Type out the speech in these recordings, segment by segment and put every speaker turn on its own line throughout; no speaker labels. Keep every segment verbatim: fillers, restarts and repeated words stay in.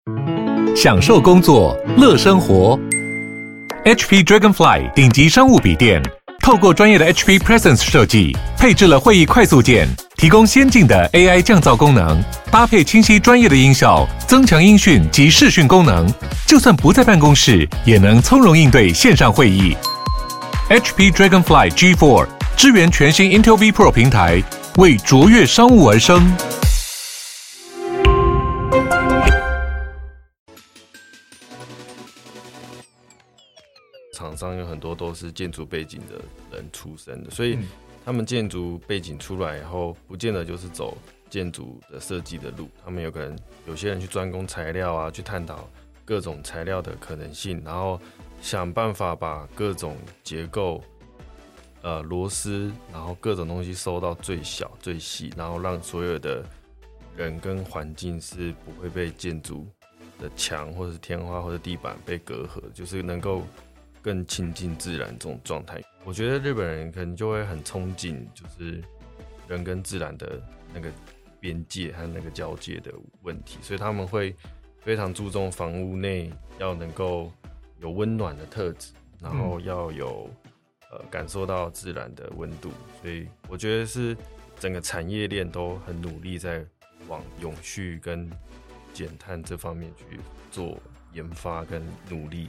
享受工作，乐生活。H P Dragonfly 顶级商务笔电，透过专业的 H P Presence 设计，配置了会议快速键，提供先进的 A I 降噪功能，搭配清晰专业的音效，增强音讯及视讯功能，就算不在办公室，也能从容应对线上会议。H P Dragonfly G 四 支援全新 Intel V Pro 平台，为卓越商务而生。
厂商有很多都是建筑背景的人出身的，所以他们建筑背景出来以后，不见得就是走建筑的设计的路，他们有可能有些人去专攻材料啊，去探讨各种材料的可能性，然后想办法把各种结构、呃螺丝，然后各种东西收到最小最细，然后让所有的人跟环境是不会被建筑的墙或者是天花或者地板被隔阂，就是能够更亲近自然这种状态。我觉得日本人可能就会很憧憬，就是人跟自然的那个边界和那个交界的问题，所以他们会非常注重房屋内要能够有温暖的特质，然后要有、呃、感受到自然的温度，所以我觉得是整个产业链都很努力在往永续跟减碳这方面去做研发跟努力。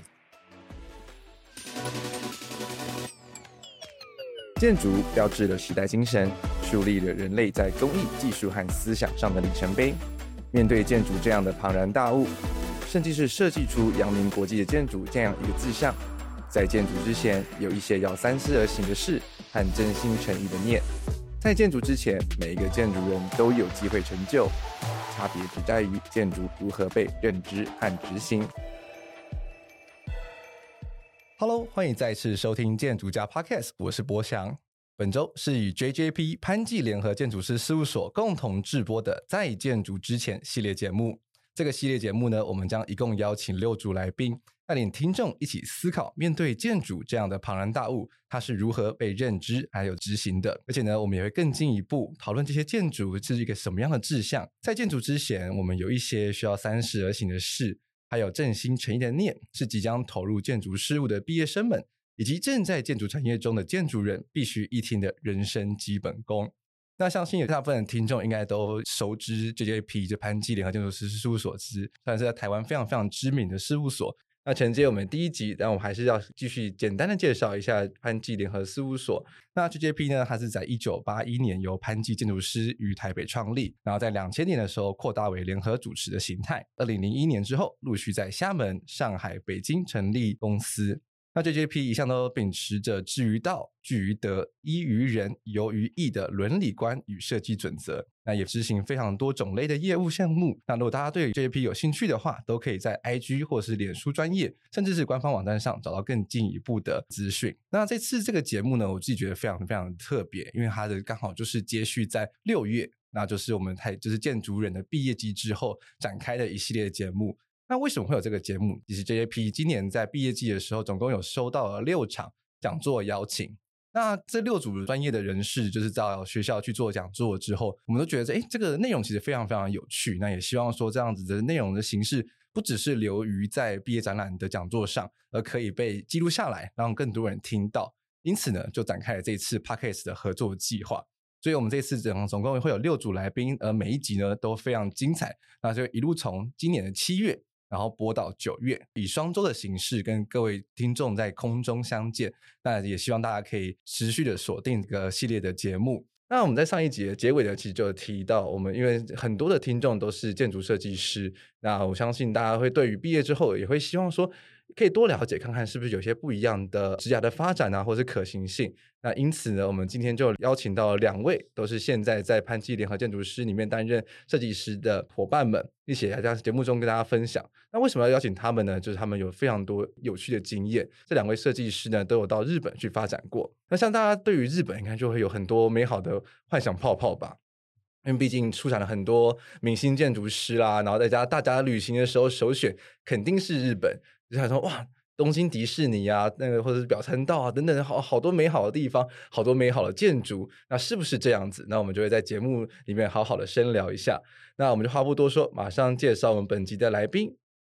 建筑标志了时代精神，树立了人类在工艺、技术和思想上的里程碑。面对建筑这样的庞然大物，甚至是设计出扬名国际的建筑这样一个志向，在建筑之前，有一些要三思而行的事和真心诚意的念。在建筑之前，每一个建筑人都有机会成就，差别只在于建筑如何被认知和执行。Hello， 欢迎再次收听建筑家 Podcast， 我是博翔。本周是与 J J P 潘记联合建筑师事务所共同制播的在建筑之前系列节目。这个系列节目呢，我们将一共邀请六组来宾，带领听众一起思考面对建筑这样的庞然大物，它是如何被认知还有执行的。而且呢，我们也会更进一步讨论这些建筑是一个什么样的志向。在建筑之前，我们有一些需要三思而行的事，还有正心诚意的念，是即将投入建筑事务的毕业生们，以及正在建筑产业中的建筑人必须一听的人生基本功。那相信有大部分的听众应该都熟知 J J P 就潘记联合建筑师事务所之，算是在台湾非常非常知名的事务所。那承接我们第一集，但我还是要继续简单的介绍一下潘记联合事务所。那 J J P 呢，它是在一九八一年由潘记建筑师于台北创立，然后在两千年的时候扩大为联合主持的形态。二零零一年之后，陆续在厦门、上海、北京成立公司。那 J J P 一向都秉持着至于道、据于德、依于人、游于义的伦理观与设计准则，那也执行非常多种类的业务项目。那如果大家对 J J P 有兴趣的话，都可以在 I G 或是脸书专页，甚至是官方网站上找到更进一步的资讯。那这次这个节目呢，我自己觉得非常非常特别，因为它的刚好就是接续在六月，那就是我们就是建筑人的毕业季之后展开的一系列的节目。那为什么会有这个节目？其实 J J P 今年在毕业季的时候总共有收到了六场讲座邀请。那这六组专业的人士就是到学校去做讲座之后，我们都觉得诶这个内容其实非常非常有趣，那也希望说这样子的内容的形式不只是留于在毕业展览的讲座上，而可以被记录下来，让更多人听到。因此呢，就展开了这次 Podcast 的合作计划。所以我们这次总共会有六组来宾，而每一集呢都非常精彩，那就一路从今年的七月然后播到九月，以双周的形式跟各位听众在空中相见。那也希望大家可以持续的锁定这个系列的节目。那我们在上一集的结尾呢，其实就有提到，我们因为很多的听众都是建筑设计师，那我相信大家会对于毕业之后也会希望说可以多了解看看是不是有些不一样的职涯的发展啊，或是可行性。那因此呢，我们今天就邀请到两位都是现在在潘记联合建筑师里面担任设计师的伙伴们，一起来在节目中跟大家分享。那为什么要邀请他们呢？就是他们有非常多有趣的经验，这两位设计师呢都有到日本去发展过。那像大家对于日本应该就会有很多美好的幻想泡泡吧，因为毕竟出产了很多明星建筑师啦，然后在家大家旅行的时候首选肯定是日本，就想说哇，东京迪士尼啊，那个或者是表参道啊等等，好好多美好的地方，好多美好的建筑，那是不是这样子？那我们就会在节目里面好好的深聊一下。那我们就话不多说，马上介绍我们本集的来宾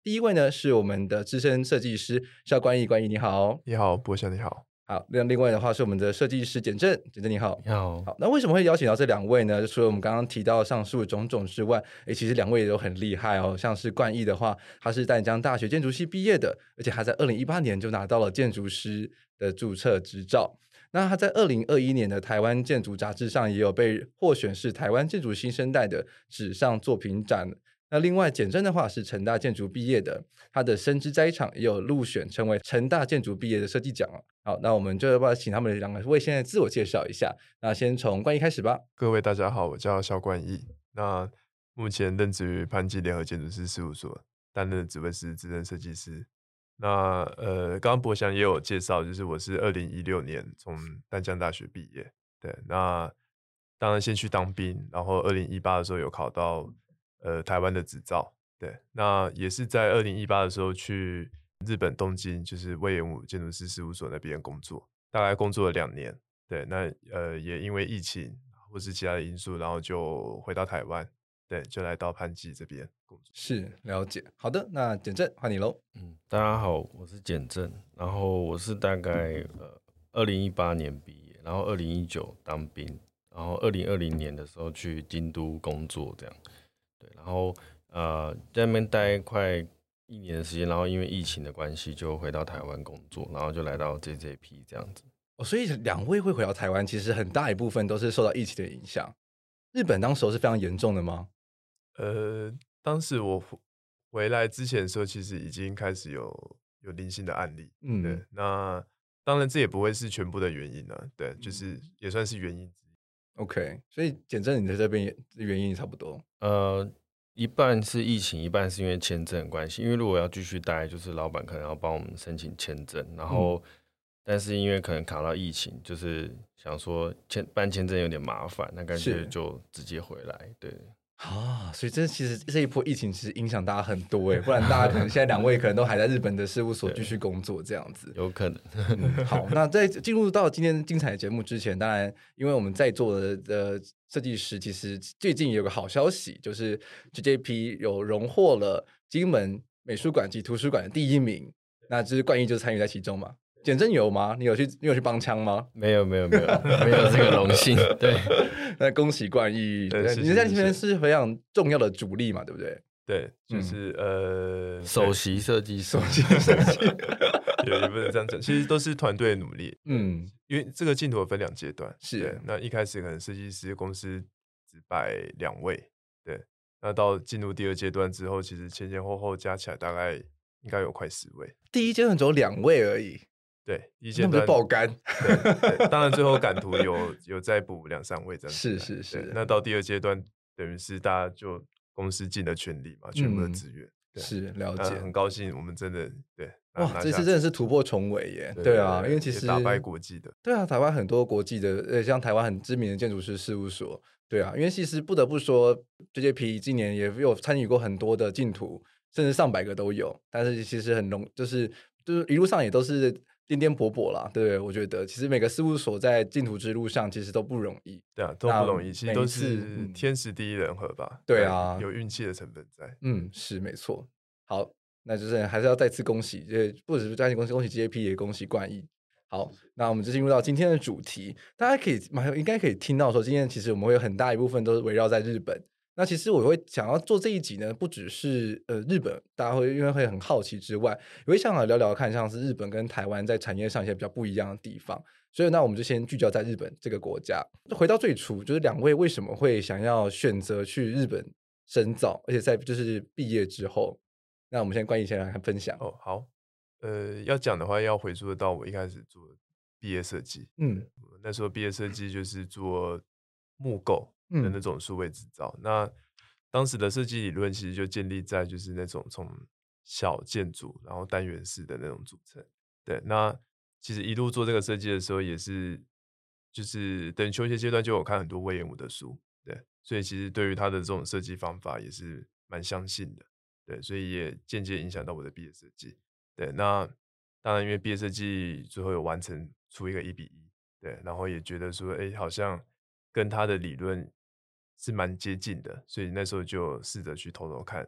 第一位呢是我们的资深设计师肖冠毅，冠毅你好。
你好，博翔你好。
好，那另外的话是我们的设计师简正，简正你好。
你好。
好，那为什么会邀请到这两位呢？除了我们刚刚提到上述的种种之外，诶，其实两位也都很厉害哦。像是冠毅的话，他是淡江大学建筑系毕业的，而且他在二零一八年就拿到了建筑师的注册执照。那他在二零二一年的台湾建筑杂志上也有被获选是台湾建筑新生代的纸上作品展。那另外简正的话是成大建筑毕业的，他的深知在场也有入选成为成大建筑毕业的设计奖。好，那我们就要不要请他们两个为现在自我介绍一下？那先从冠毅开始吧。
各位大家好，我叫肖冠毅，那目前任职于潘基联合建筑师事务所，担任的职位是资深设计师。那呃，刚刚博翔也有介绍，就是我是二零一六年从淡江大学毕业，对，那当然先去当兵，然后二零一八的时候有考到呃台湾的执照，对，那也是在二零一八的时候去日本东京，就是隈研吾建筑师事务所那边工作，大概工作了两年，对，那呃也因为疫情或是其他的因素，然后就回到台湾，对，就来到潘基这边工作。
是，了解。好的，那简正换你喽。
嗯，大家好，我是简正，然后我是大概呃二零一八年毕业，然后二零一九当兵，然后二零二零年的时候去京都工作，这样，对，然后呃在那边待快一年的时间，然后因为疫情的关系就回到台湾工作，然后就来到 J J P 这样子。
哦，所以两位会回到台湾，其实很大一部分都是受到疫情的影响。日本当时是非常严重的吗？
呃，当时我回来之前的时候，其实已经开始有有零星的案例，嗯，对。那当然这也不会是全部的原因了，对，就是也算是原因之一。
OK， 所以简正你在这边也原因差不多。
呃，一半是疫情，一半是因为签证的关系。因为如果要继续待，就是老板可能要帮我们申请签证，然后、嗯、但是因为可能卡到疫情，就是想说签办签证有点麻烦，那干脆就直接回来，对。
啊，所以这其实这一波疫情其实影响大家很多哎，不然大家可能现在两位可能都还在日本的事务所继续工作这样子，
有可能。
嗯、好，那在进入到今天精彩的节目之前，当然因为我们在座的呃设计师，其实最近有个好消息，就是 J J P 有荣获了金门美术馆及图书馆的第一名，那就是冠毅就参与在其中嘛。简正有吗？你有去你有去帮腔吗？
没有没有没有没有这个荣幸。对，
那恭喜冠毅，你在这边是非常重要的主力嘛，对不对？
对，就是、嗯、呃，
首席设计师，
首席设计，
也也不能这样讲，其实都是团队的努力。嗯，因为这个竞图分两阶段，
是
那一开始可能设计师公司只摆两位，对，那到进入第二阶段之后，其实前前后后加起来大概应该有快十位。
第一阶段只有两位而已。
对，第一阶段
爆肝。
对对，当然最后赶图有有再补两三位这样子。
是是是。
那到第二阶段，等于是大家就公司尽了全力嘛，全部的资源。
嗯、是了解，
很高兴我们真的对
哇，这次真的是突破重围耶！对, 对啊，因为其实
打败国际的。
对啊，台湾很多国际的，呃，像台湾很知名的建筑师事务所。对啊，因为其实不得不说 ，J J P 今年也有参与过很多的竞图，甚至上百个都有。但是其实很容，就是就是一路上也都是颠颠簸簸啦，对不对？我觉得其实每个事务所在竞图之路上其实都不容易，
对啊，都不容易，其实都是天时地利人和吧。
嗯、对啊，
有运气的成分在。
嗯，是没错。好，那就是还是要再次恭喜，不只是再次恭喜恭喜 J J P， 也恭喜冠毅。好，那我们就进入到今天的主题，大家可以应该可以听到说，今天其实我们会有很大一部分都是围绕在日本。那其实我会想要做这一集呢，不只是呃日本，大家会因为会很好奇之外，也会想要聊聊看，像是日本跟台湾在产业上一些比较不一样的地方。所以那我们就先聚焦在日本这个国家。回到最初，就是两位为什么会想要选择去日本深造，而且在就是毕业之后，那我们先冠毅先来分享。
哦，好，呃，要讲的话要回溯到我一开始做毕业设计，嗯，那时候毕业设计就是做木构的那种数位制造，嗯、那当时的设计理论其实就建立在就是那种从小建筑然后单元式的那种组成。对，那其实一路做这个设计的时候，也是就是等求学阶段就有看很多隈研吾的书，对，所以其实对于他的这种设计方法也是蛮相信的，对，所以也间接影响到我的毕业设计。对，那当然因为毕业设计最后有完成出一个一比一，对，然后也觉得说，哎，好像跟他的理论是蛮接近的，所以那时候就试着去偷偷看，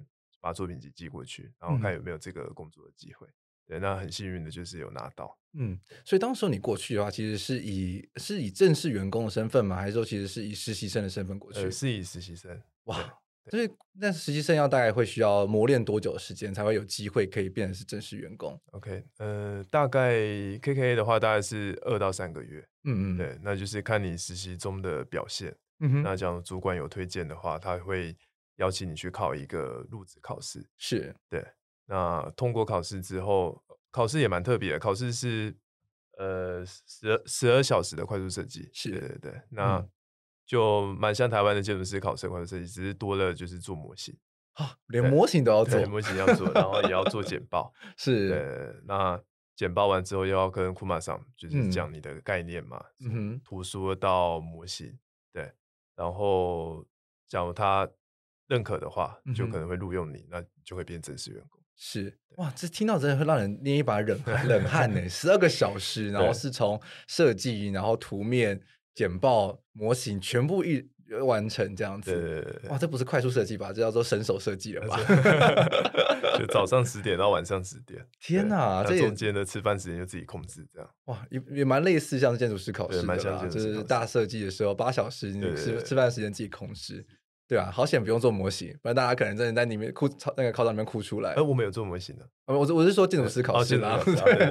把作品集寄过去，然后看有没有这个工作的机会。嗯、对，那很幸运的就是有拿到。
嗯，所以当时你过去的话，其实是以是以正式员工的身份吗？还是说其实是以实习生的身份过去？
呃，是以实习生。
哇，就是那实习生要大概会需要磨练多久的时间，才会有机会可以变成是正式员工
？OK， 呃，大概 K K A 的话，大概是二到三个月。嗯嗯，对，那就是看你实习中的表现。嗯哼，那假如主管有推荐的话，他会邀请你去考一个入职考试。
是，
对，那通过考试之后。考试也蛮特别的，考试是呃十二十二小时的快速设计，
是，
对对对，那、嗯、就蛮像台湾的建筑师考试快速设计，只是多了就是做模型
啊，连模型都要做，
模型要做，然后也要做简报，
是，
对，那简报完之后又要跟库马桑就是讲你的概念嘛，嗯、图说到模型，对，然后假如他认可的话，嗯、就可能会录用你，那就会变正式员工。
是哇，这听到真的会让人捏一把冷冷汗呢！十二个小时，然后是从设计，然后图面、简报、模型全部一完成这样子。
对对对对，
哇，这不是快速设计吧？这叫做神手设计了吧？
就早上十点到晚上十点。
天哪，
这中间的吃饭时间就自己控制，这样。
哇，也也蛮类似像建筑师考试的啦，
蛮像建筑师考试，
就是大设计的时候八小时，你吃吃饭时间自己控制。对啊，好险不用做模型，不然大家可能真的在里面哭，那个考场里面哭出来。
哎，我们有做模型的，
我我是说建筑师考试啦。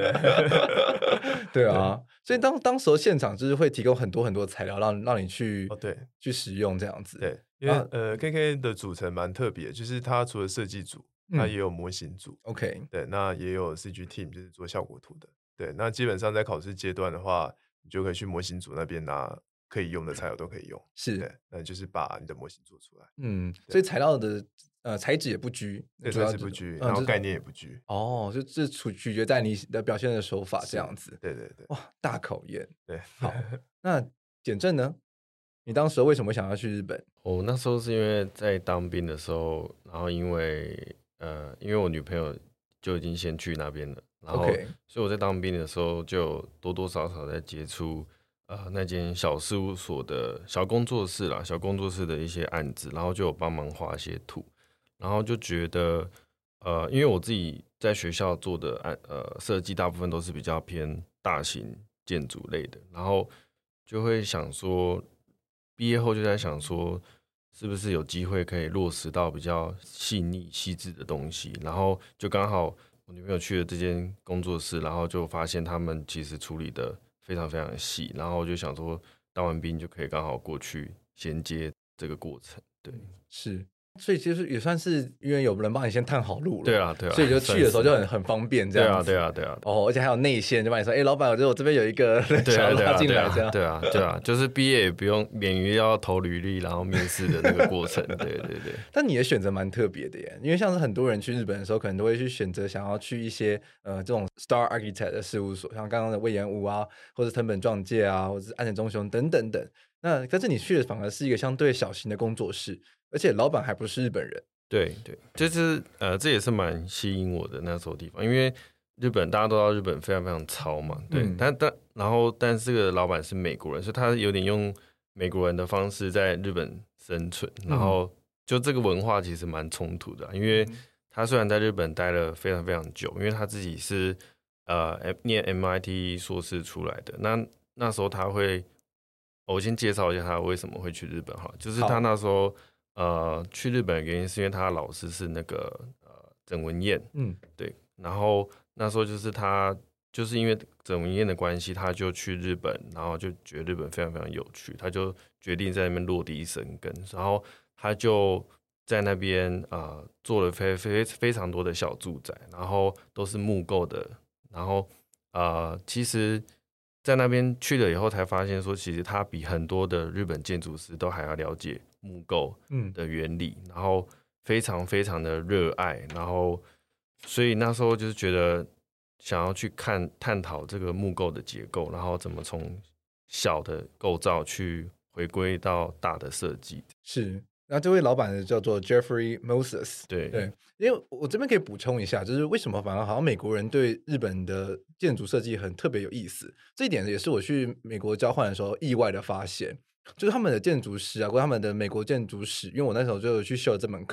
对啊，所以当当时候现场就是会提供很多很多材料，让让你去
哦对
去使用这样子。
对，因为呃 K K 的组成蛮特别，就是它除了设计组，它也有模型组。
OK，
对，那也有 C G team， 就是做效果图的。对，那基本上在考试阶段的话，你就可以去模型组那边拿。可以用的材料都可以用，
是，
那就是把你的模型做出来。
嗯，所以材料的呃材质也不拘，
对，材质不拘，然后概念也不拘。
哦，就这取取决在你的表现的手法这样子。
对对对，
哇，大考验。
对，
好，那简正呢？你当时为什么想要去日本？
我那时候是因为在当兵的时候，然后因为呃，因为我女朋友就已经先去那边了，然后
okay.
所以我在当兵的时候就多多少少在接触。呃，那间小事务所的小工作室啦，小工作室的一些案子，然后就有帮忙画一些图，然后就觉得，呃，因为我自己在学校做的案，呃，设计大部分都是比较偏大型建筑类的，然后就会想说，毕业后就在想说，是不是有机会可以落实到比较细腻细致的东西，然后就刚好我女朋友去了这间工作室，然后就发现他们其实处理的。非常非常细，然后我就想说，当完兵就可以刚好过去衔接这个过程。对，
是，所以其实也算是因为有人帮你先探好路了。
对啊，对啊，
所以就去的时候就很很方便这样子。
对啊，对啊，对啊。
哦，而且还有内线，就帮你说，哎、欸，老板，我觉得我这边有一个人想要拉进来，这样。
对啊，对啊，就是毕业也不用免于要投履历，然后面试的那个过程。对对对。
但你的选择蛮特别的耶，因为像是很多人去日本的时候，可能都会去选择想要去一些呃这种 Star Architect 的事务所，像刚刚的隈研吾啊，或者藤本壮介啊，或者是岸田忠雄等等等。那但是你去的反而是一个相对小型的工作室，而且老板还不是日本人。
对对，就是呃，这也是蛮吸引我的那时候地方，因为日本大家都知道日本非常非常糙嘛，对，嗯、但但然后但是这个老板是美国人，所以他有点用美国人的方式在日本生存，然后就这个文化其实蛮冲突的，因为他虽然在日本待了非常非常久，因为他自己是呃念 M I T 硕士出来的，那那时候他会，我先介绍一下他为什么会去日本哈，就是他那时候。呃，去日本的原因是因为他的老师是那个呃枕文彦，嗯，对，然后那时候就是他就是因为枕文彦的关系，他就去日本，然后就觉得日本非常非常有趣，他就决定在那边落地生根，然后他就在那边呃做了非非非常多的小住宅，然后都是木构的，然后呃其实。在那边去了以后，才发现说，其实他比很多的日本建筑师都还要了解木构的原理，嗯、然后非常非常的热爱，然后所以那时候就是觉得想要去看探讨这个木构的结构，然后怎么从小的构造去回归到大的设计。
是。那这位老板呢叫做 Jeffrey Moses，
对
对，因为我这边可以补充一下，就是为什么反而好像美国人对日本的建筑设计很特别有意思，这一点也是我去美国交换的时候意外的发现，就是他们的建筑师啊，或他们的美国建筑史，因为我那时候就有去修这门课，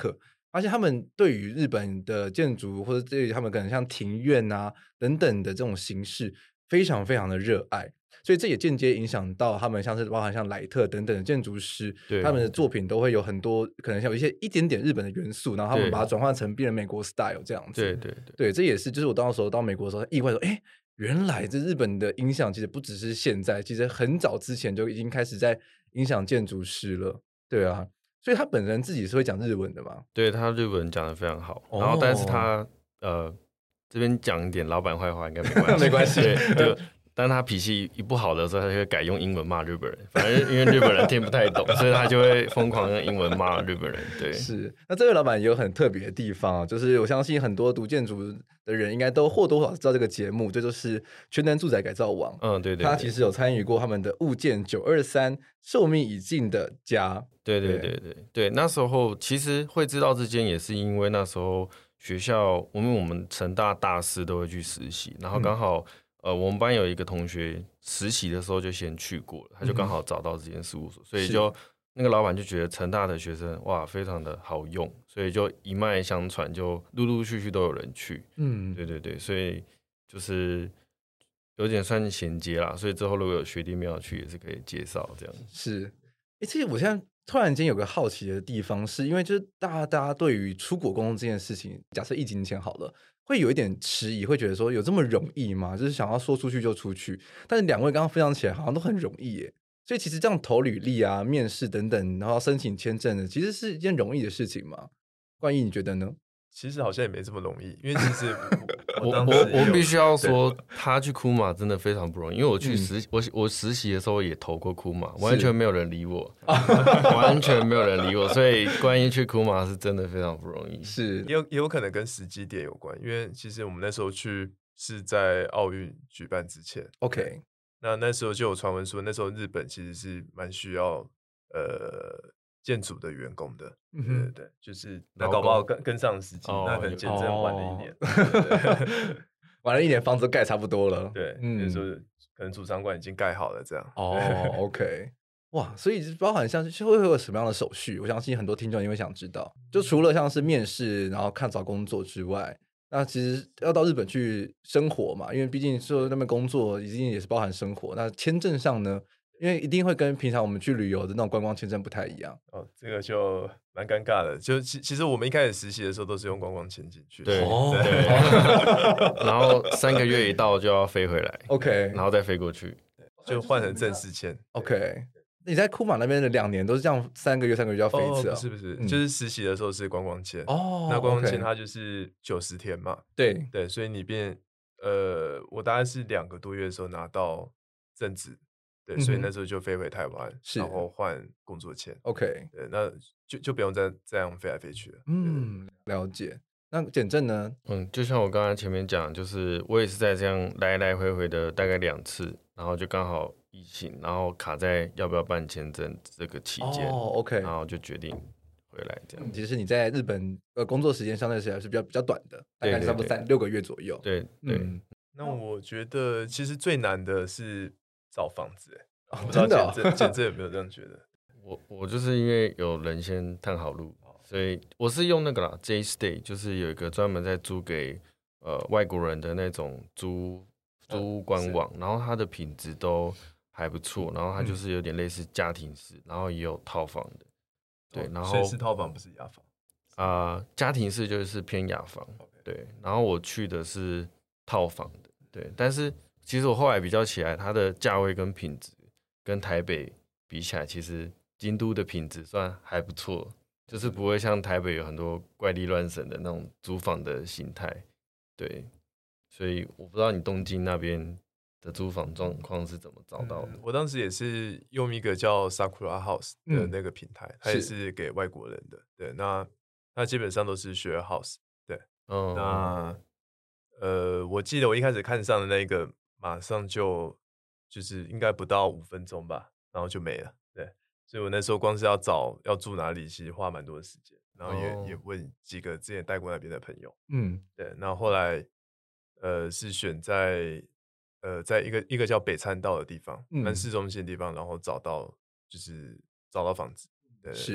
而且他们对于日本的建筑或者对于他们可能像庭院啊等等的这种形式非常非常的热爱，所以这也间接影响到他们像是包含像莱特等等的建筑师，他们的作品都会有很多可能像有一些一点点日本的元素，然后他们把它转换成变成美国 style 这样子。
对对 对,
对，这也是就是我当时候到美国的时候意外说，哎，原来这日本的影响其实不只是现在，其实很早之前就已经开始在影响建筑师了。对啊，所以他本人自己是会讲日文的嘛？
对，他日文讲得非常好，哦、然后但是他呃这边讲一点老板坏话应该没关系，
没关系。
对，但他脾气一不好的时候，他就会改用英文骂日本人。反正因为日本人听不太懂，所以他就会疯狂用英文骂日本人。对，
是。那这位老板也有很特别的地方，就是我相信很多读建筑的人应该都或多或少知道这个节目，这就是全能住宅改造网。
嗯，对 对, 对。
他其实有参与过他们的物件九二三寿命已尽的家。
对对对对对，那时候其实会知道这间也是因为那时候学校，我们我们成大大四都会去实习，然后刚好、嗯、呃我们班有一个同学实习的时候就先去过了，他就刚好找到这间事务所，嗯、所以就那个老板就觉得成大的学生哇非常的好用，所以就一脉相传，就陆陆续续都有人去。嗯，对对对，所以就是有点算衔接啦，所以之后如果有学弟妹要去也是可以介绍这样。
是，哎，其实我现在突然间有个好奇的地方，是因为就是大家大家对于出国工作这件事情，假设疫情前好了，会有一点迟疑，会觉得说有这么容易吗？就是想要说出去就出去。但是两位刚刚分享起来，好像都很容易耶。所以其实这样投履历啊、面试等等，然后申请签证的，其实是一件容易的事情吗？冠毅，你觉得呢？
其实好像也没这么容易，因为其实
我我我我必须要说，他去库马真的非常不容易。因为我去实、嗯、我我实习的时候也投过库马，完全没有人理我，完全没有人理我，所以关于去库马是真的非常不容易。
是
也有也有可能跟时机点有关，因为其实我们那时候去是在奥运举办之前
，OK，
那那时候就有传闻说，那时候日本其实是蛮需要呃。建筑的员工的，嗯、对对对，就是那搞不好跟跟上时机，那可能签证晚了一年，
哦、晚了一年，房子盖差不多了。
对，嗯，那时候可能主场馆已经盖好了，这样。
哦，OK， 哇，所以包含像是会会有什么样的手续？我相信很多听众也会想知道。就除了像是面试，然后看找工作之外，那其实要到日本去生活嘛，因为毕竟说那边工作已经也是包含生活。那签证上呢？因为一定会跟平常我们去旅游的那种观光签证不太一样
哦，这个就蛮尴尬的。就其其实我们一开始实习的时候都是用观光签进去，
对，
哦、
对然后三个月一到就要飞回来
，OK，
然后再飞过去，
就换成正式签
，OK。你在库马那边的两年都是这样，三个月三个月就要飞一次啊？
哦、不是不是、嗯，就是实习的时候是观光签
哦，
那观光签它就是九十天嘛，
对
对，所以你变呃，我大概是两个多月的时候拿到正职。对，所以那时候就飞回台湾，嗯、然后换工作签。
OK，
对，那就就不用再这样飞来飞去了。
嗯，了解。那简正呢？
嗯，就像我刚才前面讲，就是我也是在这样来来回回的大概两次，然后就刚好疫情，然后卡在要不要办签证这个期间。
哦 ，OK，
然后就决定回来这样。
其实你在日本呃工作时间相对起来是比较比较短的，大概差不多三六个月左右。
对对、
嗯。
那我觉得其实最难的是找房子、欸。
哦、真的、哦，
简正有没有这样觉得？
我我就是因为有人先探好路，所以我是用那个啦 J Stay， 就是有一个专门在租给呃外国人的那种租租屋官网，然后它的品质都还不错，然后它就是有点类似家庭式，然后也有套房的，对，然后
所以是套房不是雅房
啊、呃，家庭式就是偏雅房， okay. 对，然后我去的是套房的，对，但是其实我后来比较起来，它的价位跟品质。跟台北比起来，其实京都的品质算还不错，就是不会像台北有很多怪力乱神的那种租房的形态。对，所以我不知道你东京那边的租房状况是怎么找到的、
嗯。我当时也是用一个叫 Sakura House 的那个平台，嗯、它也是给外国人的。对，那那基本上都是 share house。对，嗯，那呃，我记得我一开始看上的那个，马上就。就是应该不到五分钟吧，然后就没了。对，所以我那时候光是要找要住哪里，其实花蛮多的时间，然后也、oh. 也问几个之前带过那边的朋友。嗯，对。那后来呃是选在呃在一个一个叫北参道的地方，蛮、嗯、市中心的地方，然后找到就是找到房子。对对对，是。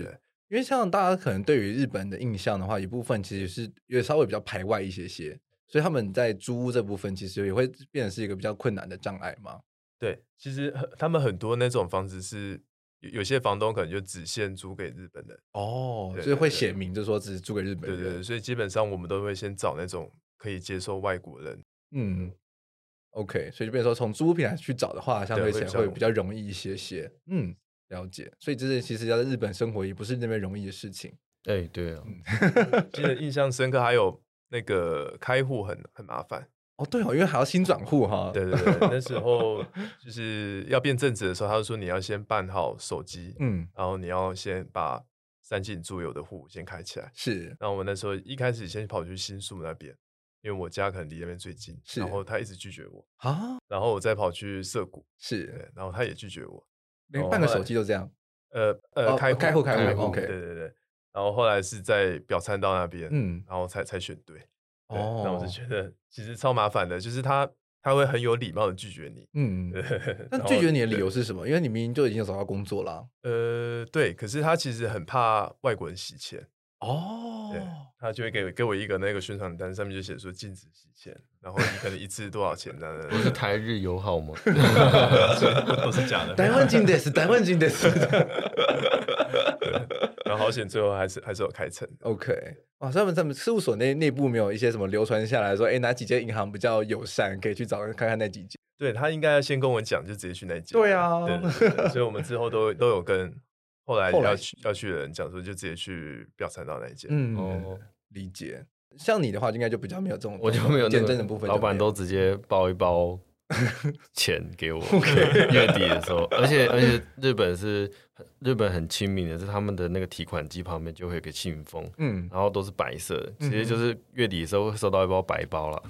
因为像大家可能对于日本的印象的话，一部分其实是也稍微比较排外一些些，所以他们在租屋这部分其实也会变成是一个比较困难的障碍嘛。
对，其实他们很多那种房子是有些房东可能就只限租给日本人
哦，就是会写明就说只租给日本人。
对对对，所以基本上我们都会先找那种可以接受外国人。
嗯 ，OK， 所以就变成说从租屋平台去找的话，相对起来会比较容易一些些。嗯，了解。所以这是其实要在日本生活也不是那边容易的事情。
哎、欸，对啊，
记得印象深刻，还有那个开户很很麻烦。
哦，对哦，因为还要新转户哈。
对对对，那时候就是要变正职的时候，他就说你要先办好手机，嗯，然后你要先把三井住友的户先开起来。
是，
然后我那时候一开始先跑去新宿那边，因为我家可能离那边最近，然后他一直拒绝我啊，然后我再跑去涩谷，
是，
对，然后他也拒绝我，
连办个手机都这样。
呃呃，
哦、
开户
开户开户
，OK， 对对对。然后后来是在表参道那边，嗯，然后才才选对。哦，那我就觉得其实超麻烦的，就是他他会很有礼貌的拒绝你，嗯，
那拒绝你的理由是什么？因为你明明就已经有找到工作啦。
呃，对，可是他其实很怕外国人洗钱。哦，对，他就会给给我一个那个宣传单，上面就写说禁止洗钱，然后你可能一次多少钱呢？
不是台日友好吗？
都是假的。
台湾金的是台湾金的是。
然后好险，最后还是还是有开成。
OK， 哇，他们他们事务所内内部没有一些什么流传下来说，哎，哪几间银行比较友善，可以去找看看那几间。
对，他应该要先跟我讲，就直接去那间。
对啊，
对对对，所以我们之后都都有跟后来要去要去的人讲说，就直接去表参道那一间。
嗯，哦，理解。像你的话，应该就比较没有这种，
我就没有
见证的部分，
老板都直接包一包钱给我。Okay. 月底的时候，而且而且日本是日本很亲民的，是他们的那个提款机旁边就会有个信封，嗯，然后都是白色的，其实就是月底的时候会收到一包白包啦。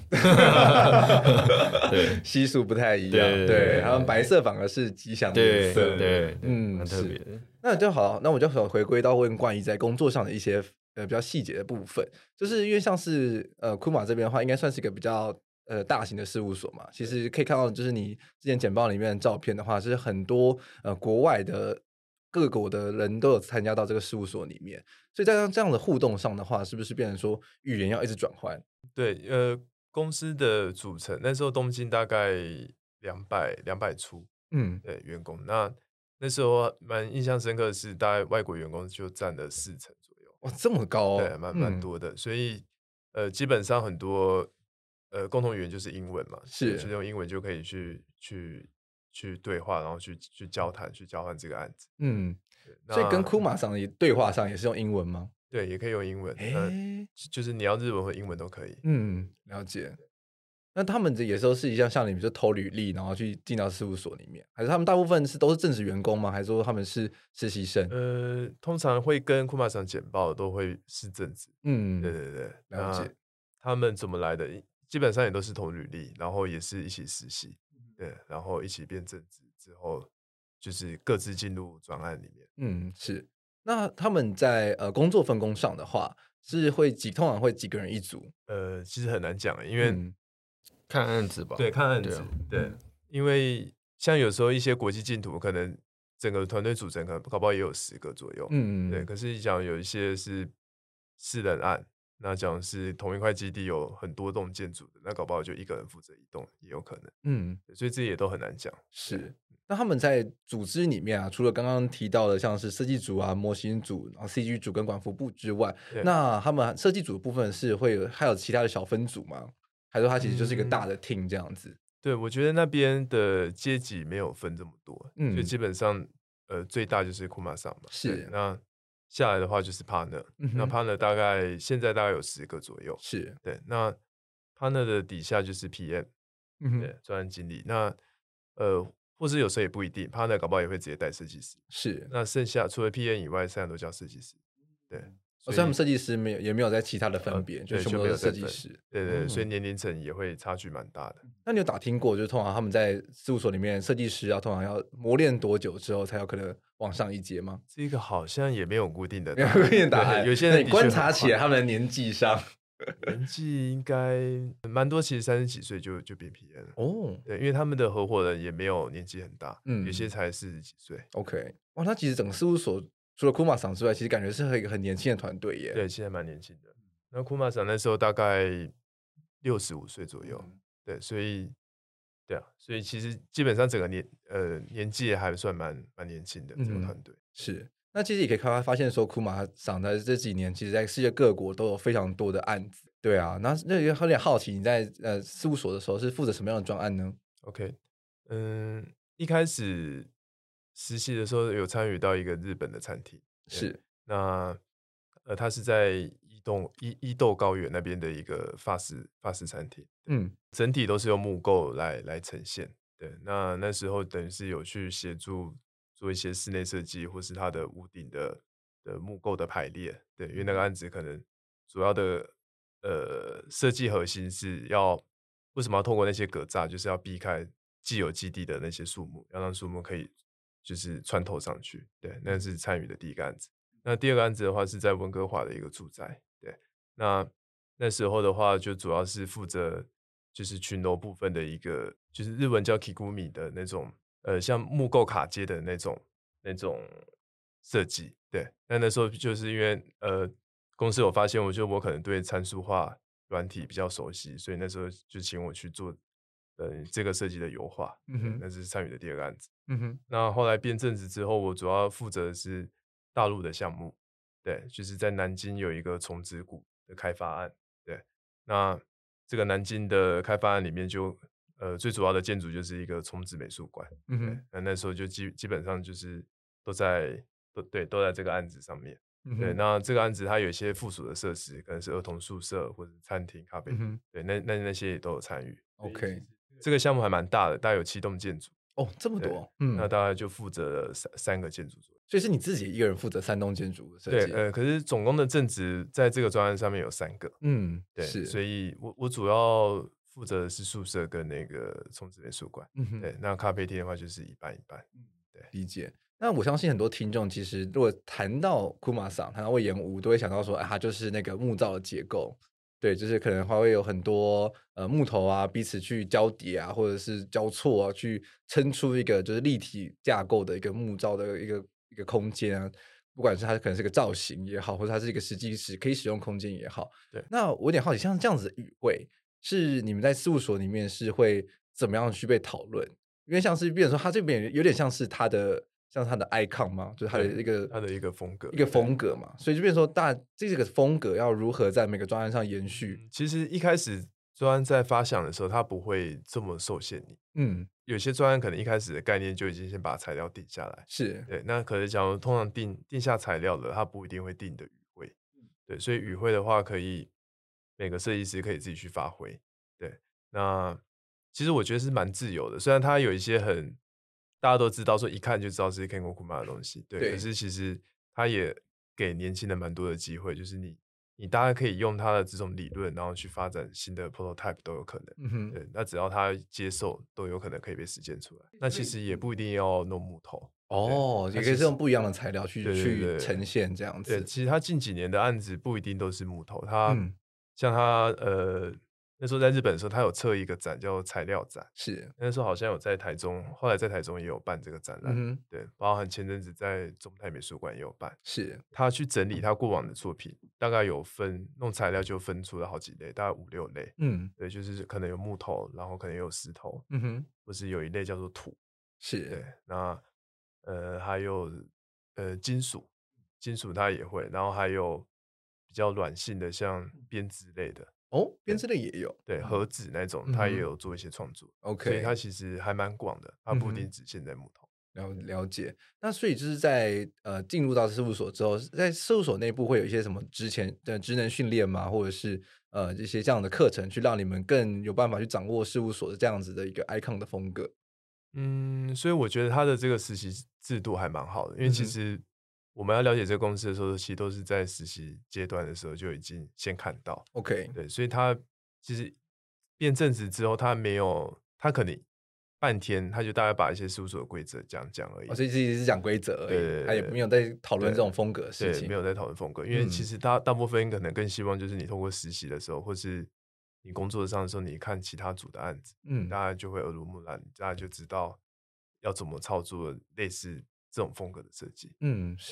对，
习俗不太一样，对，对对，他们白色反而是吉祥的颜色，
对 对, 对，嗯，很特别的。
那就好，那我就回归到问冠仪在工作上的一些呃比较细节的部分，就是因为像是呃库马这边的话，应该算是一个比较。呃，大型的事务所嘛，其实可以看到，就是你之前简报里面的照片的话，是很多呃国外的各国的人都有参加到这个事务所里面，所以在这样的互动上的话，是不是变成说语言要一直转换？
对，呃，公司的组成那时候东京大概两百两百出，嗯，对，员工，那那时候蛮印象深刻的是，大概外国员工就占了四成左右，
哇，这么高、哦，
对，蛮蛮多的，嗯、所以呃，基本上很多。呃，共同语言就是英文嘛，
是，
就用英文就可以去去去对话，然后去去交谈，去交换这个案子。嗯，
所以跟库马上的对话上也是用英文吗？
对，也可以用英文。欸、就是你要日文和英文都可以。
嗯，了解。那他们这也都是一样，像你们就投履历，然后去进到事务所里面，还是他们大部分是都是正式员工吗？还是说他们是实习生？
呃，通常会跟库马上简报都会是正职。嗯，对对对，
了解。
他们怎么来的？基本上也都是投履历，然后也是一起实习，对，然后一起变正职之后，就是各自进入专案里面。
嗯，是。那他们在呃工作分工上的话，是会几通常会几个人一组？
呃，其实很难讲，因为、嗯、
看案子吧。
对，看案子，对, 啊对，因为像有时候一些国际竞图，可能整个团队组成可能搞不好也有十个左右，嗯，对。可是讲有一些是四人案。那讲是同一块基地有很多栋建筑的，那搞不好就一个人负责一栋也有可能，嗯，所以这也都很难讲。
是，那他们在组织里面啊，除了刚刚提到的像是设计组啊、模型组、然后 C G 组跟管服部之外，那他们设计组的部分是会有还有其他的小分组吗？还是说它其实就是一个大的 team 这样子？嗯、
对，我觉得那边的阶级没有分这么多，嗯，所以基本上呃最大就是库马桑嘛，
是
那。下来的话就是 partner，、嗯、那 partner 大概现在大概有十个左右，
是
对。那 partner 的底下就是 P M，、嗯、对，专案经理。那呃，或是有时候也不一定 ，partner 搞不好也会直接带设计师。
是，
那剩下除了 P M 以外，剩下都叫设计师。对，
所以他们设计师没有也没有在其他的分别、呃，就全部都是设计师。
对 对, 對、嗯，所以年龄层也会差距蛮大的。
那你有打听过，就是通常他们在事务所里面，设计师要通常要磨练多久之后才有可能往上一阶吗？
这个好像也没有固定的答案，
没有固定的答案。
有些人
你观察起来，他们的年纪上，
年纪应该蛮多，其实三十几岁就就变 P M 了。哦，对，因为他们的合伙人也没有年纪很大，嗯，有些才四十几岁。
OK， 哇，那其实整个事务所除了库马桑之外，其实感觉是一个很年轻的团队耶。
对，现在蛮年轻的。那库马桑那时候大概六十五岁左右，嗯、对，所以对啊，所以其实基本上整个年呃年纪也还算蛮蛮年轻的、嗯、这个团队。
是，那其实也可以看发现说，库马桑在这几年，其实在世界各国都有非常多的案子。对啊，那那有点好奇，你在呃事务所的时候是负责什么样的专案呢
？OK， 嗯，一开始实习的时候有参与到一个日本的餐厅，
是
那呃，它是在伊豆伊伊豆高原那边的一个法式法式餐厅，嗯，整体都是用木构来来呈现。对，那那时候等于是有去协助做一些室内设计，或是它的屋顶的的木构的排列。对，因为那个案子可能主要的呃设计核心是要为什么要透过那些格栅，就是要避开既有基地的那些树木，要让树木可以就是穿透上去。对，那是参与的第一个案子。那第二个案子的话是在温哥华的一个住宅，对，那那时候的话就主要是负责就是群楼部分的一个，就是日文叫 kigumi 的那种，呃，像木构卡接的那种那种设计，对。那那时候就是因为呃公司有发现，我觉得我可能对参数化软体比较熟悉，所以那时候就请我去做呃这个设计的优化，嗯哼，那是参与的第二个案子，嗯哼。那后来变正职之后，我主要负责的是大陆的项目，对，就是在南京有一个重子谷的开发案，对，那这个南京的开发案里面就呃最主要的建筑就是一个重子美术馆，嗯哼，那那时候就基基本上就是都在都对都在这个案子上面，嗯、对，那这个案子它有一些附属的设施，可能是儿童宿舍或者餐厅、咖啡厅，嗯、对，那那那些也都有参与。
OK，
这个项目还蛮大的，大概有七栋建筑。
哦，这么多，
嗯，那大概就负责了三三个建筑左右，
所以是你自己一个人负责三栋建筑的设计。
对，呃，可是总共的正职在这个专案上面有三个，嗯，对，
是，
所以我我主要负责的是宿舍跟那个重子美术馆，嗯哼，对，那咖啡厅的话就是一半一半，嗯，对，
理解。那我相信很多听众其实如果谈到库马桑，谈到隈研吾，都会想到说，哎，它就是那个木造的结构。对，就是可能还会有很多呃木头啊，彼此去交叠啊，或者是交错啊，去撑出一个就是立体架构的一个木造的一个一个空间啊。不管是它可能是个造型也好，或者它是一个实际使可以使用空间也好。
对，
那我有点好奇，像这样子的语汇，是你们在事务所里面是会怎么样去被讨论？因为像是变成说，它这边有点像是它的。像它的 icon 嘛，就是它的一个
它的一个风格，
一个风格嘛，所以就变成说大这个风格要如何在每个专案上延续。
嗯、其实一开始专案在发想的时候，它不会这么受限你。嗯，有些专案可能一开始的概念就已经先把材料定下来，
是
对。那可能假如通常定定下材料的，它不一定会定的语汇，对。所以语汇的话，可以每个设计师可以自己去发挥，对。那其实我觉得是蛮自由的，虽然它有一些很。大家都知道，说一看就知道是 Kengo Kuma 的东西，对。对，可是其实他也给年轻人蛮多的机会，就是你你大概可以用他的这种理论，然后去发展新的 prototype 都有可能。嗯哼，对。那只要他接受，都有可能可以被实践出来。那其实也不一定要弄木头
哦，也可以是用不一样的材料去去呈现这样子。
对，其实他近几年的案子不一定都是木头，他、嗯、像他呃。那时候在日本的时候，他有测一个展叫材料展，
是
那时候好像有在台中，后来在台中也有办这个展览，嗯、对，包含前阵子在中泰美术馆也有办。
是
他去整理他过往的作品，大概有分弄材料就分出了好几类，大概五六类。嗯，对，就是可能有木头，然后可能也有石头，嗯哼，或是有一类叫做土，
是
对。那呃还有呃金属，金属它也会，然后还有比较软性的，像编织类的。
哦，编织类也有，
对，盒子那种，他、嗯、也有做一些创作。OK， 所以它其实还蛮广的，它不一定只限在木头。
了了解。那所以就是在呃进入到事务所之后，在事务所内部会有一些什么之前的职能训练吗？或者是呃这些这样的课程，去让你们更有办法去掌握事务所的这样子的一个 icon 的风格？
嗯，所以我觉得他的这个实习制度还蛮好的，因为其实我们要了解这个公司的时候，其实都是在实习阶段的时候就已经先看到。
OK，
对，所以他其实变正职之后，他没有，他可能半天他就大概把一些事务所的规则讲讲而已。
哦，所以自己是讲规则而已，对对对对，他也没有在讨论这种风格的事情。
对，没有在讨论风格，因为其实他大部分可能更希望就是你通过实习的时候，或是你工作上的时候，你看其他组的案子，嗯，大家就会耳濡目染，大家就知道要怎么操作类似这种风格的设计。
嗯，是。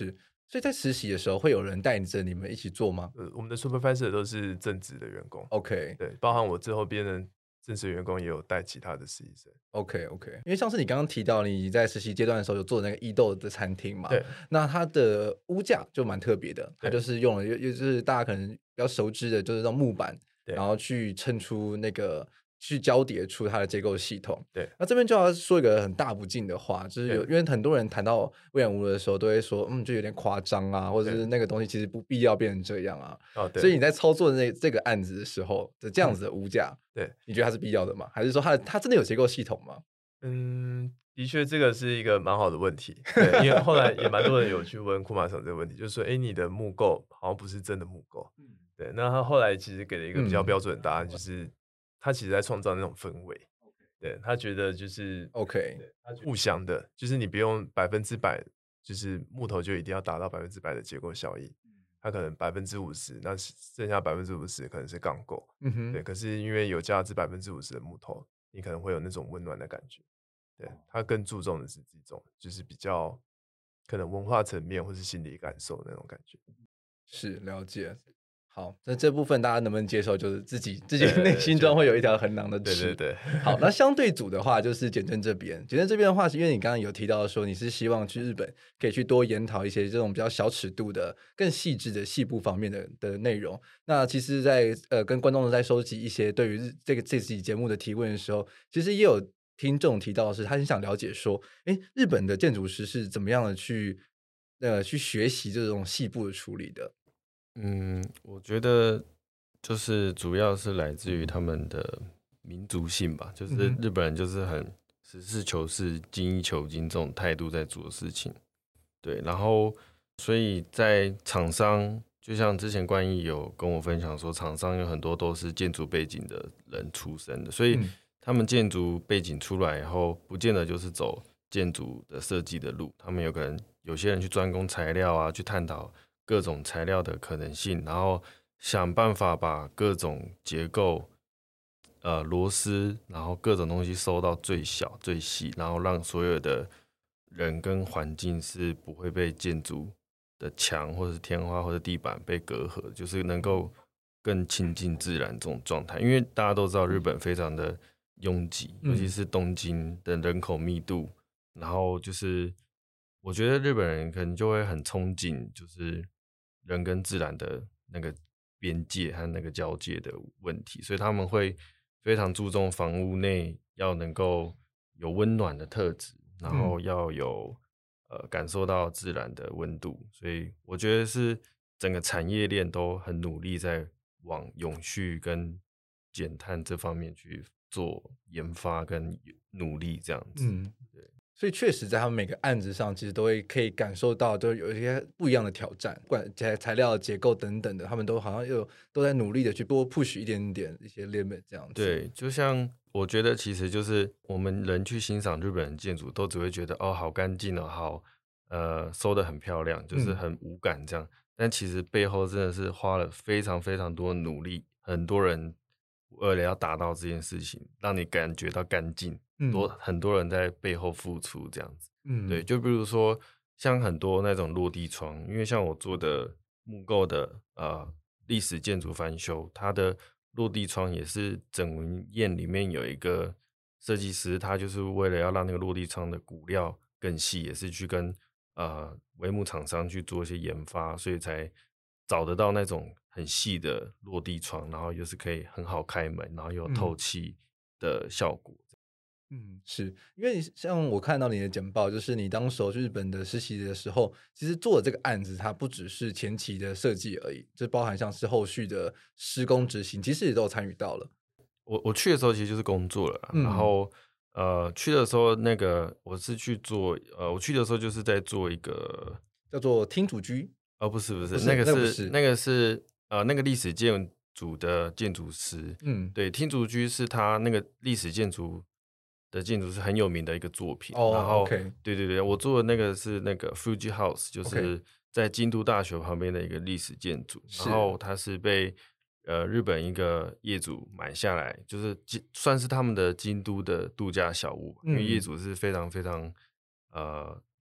所以在实习的时候会有人带着你们一起做吗？
呃，我们的 supervisor 都是正职的员工
OK，
对，包含我之后变成正式员工也有带其他的实习生。
OK OK， 因为上次你刚刚提到你在实习阶段的时候有做那个伊豆的餐厅嘛，
对，
那它的屋架就蛮特别的，它就是用了就是大家可能比较熟知的就是用木板，然后去衬出那个去交叠出它的结构系统。
对，
那这边就要说一个很大不敬的话，就是有因为很多人谈到魏然无的时候都会说，嗯，就有点夸张啊，或者是那个东西其实不必要变成这样啊。
哦，对。
所以你在操作那这个案子的时候的这样子的屋架，嗯，
对，
你觉得它是必要的吗？还是说它它真的有结构系统吗？
嗯，的确，这个是一个蛮好的问题。对，因为后来也蛮多人有去问库马桑这个问题，就是说，哎，你的木构好像不是真的木构。嗯，对。那他后来其实给了一个比较标准的答案，嗯，就是他其实在创造那种氛围。对，他觉得就是
OK，
互相的，就是你不用百分之百，就是木头就一定要达到百分之百的结构效益。它可能百分之五十，那剩下百分之五十可能是钢构。嗯哼，对。可是因为有加之百分之五十的木头，你可能会有那种温暖的感觉。对，他更注重的是这种，就是比较可能文化层面或是心理感受的那种感觉。
是，了解。好，那这部分大家能不能接受？就是自己自己内心中会有一条很囊的尺。
对对对。
好，那相对组的话，就是简正这边。简正这边的话，是因为你刚刚有提到说，你是希望去日本可以去多研讨一些这种比较小尺度的、更细致的细部方面的的内容。那其实在，在呃跟观众在收集一些对于这个这期节目的提问的时候，其实也有听众提到的是，他很想了解说，哎，日本的建筑师是怎么样的去呃去学习这种细部的处理的？
嗯，我觉得就是主要是来自于他们的民族性吧，就是日本人就是很实事求是、精益求精这种态度在做事情。对，然后所以在厂商，就像之前冠毅有跟我分享说，厂商有很多都是建筑背景的人出身的，所以他们建筑背景出来以后，不见得就是走建筑的设计的路，他们有可能有些人去专攻材料啊，去探讨各种材料的可能性，然后想办法把各种结构、呃螺丝，然后各种东西收到最小最细，然后让所有的人跟环境是不会被建筑的墙或者是天花或者地板被隔阂，就是能够更亲近自然这种状态。因为大家都知道日本非常的拥挤，尤其是东京的人口密度，然后就是我觉得日本人可能就会很憧憬，就是人跟自然的那个边界和那个交界的问题，所以他们会非常注重房屋内要能够有温暖的特质，然后要有、嗯、呃感受到自然的温度，所以我觉得是整个产业链都很努力在往永续跟减碳这方面去做研发跟努力这样子。嗯，对。
所以确实在他们每个案子上其实都会可以感受到都有一些不一样的挑战，不管材材料结构等等的，他们都好像又都在努力的去多 push 一点点一些 limit 这样子。
对，就像我觉得其实就是我们人去欣赏日本人建筑都只会觉得哦好干净哦，好呃收得很漂亮，就是很无感这样、嗯、但其实背后真的是花了非常非常多的努力，很多人为了要达到这件事情让你感觉到干净、嗯、多很多人在背后付出这样子。嗯，对，就比如说像很多那种落地窗，因为像我做的木构的呃历史建筑翻修，它的落地窗也是整文宴里面有一个设计师，他就是为了要让那个落地窗的骨料更细，也是去跟呃帷幕厂商去做一些研发，所以才找得到那种很细的落地窗，然后又是可以很好开门，然后又有透气的效果。
嗯，是因为像我看到你的简报，就是你当时候去日本的实习的时候，其实做的这个案子，它不只是前期的设计而已，就包含像是后续的施工执行，其实也都有参与到了。
我我去的时候其实就是工作了，嗯、然后呃去的时候那个我是去做呃我去的时候就是在做一个
叫做厅主居。
哦，不是不是，
不是
那个是
那, 是
那个是呃那个历史建筑的建筑师，嗯，对，厅主居是他那个历史建筑的建筑是很有名的一个作品。
哦，
然后
okay.
对对对，我做的那个是那个 Fuji House， 就是在京都大学旁边的一个历史建筑，然后它是被呃日本一个业主买下来，就是算是他们的京都的度假小屋，嗯、因为业主是非常非常呃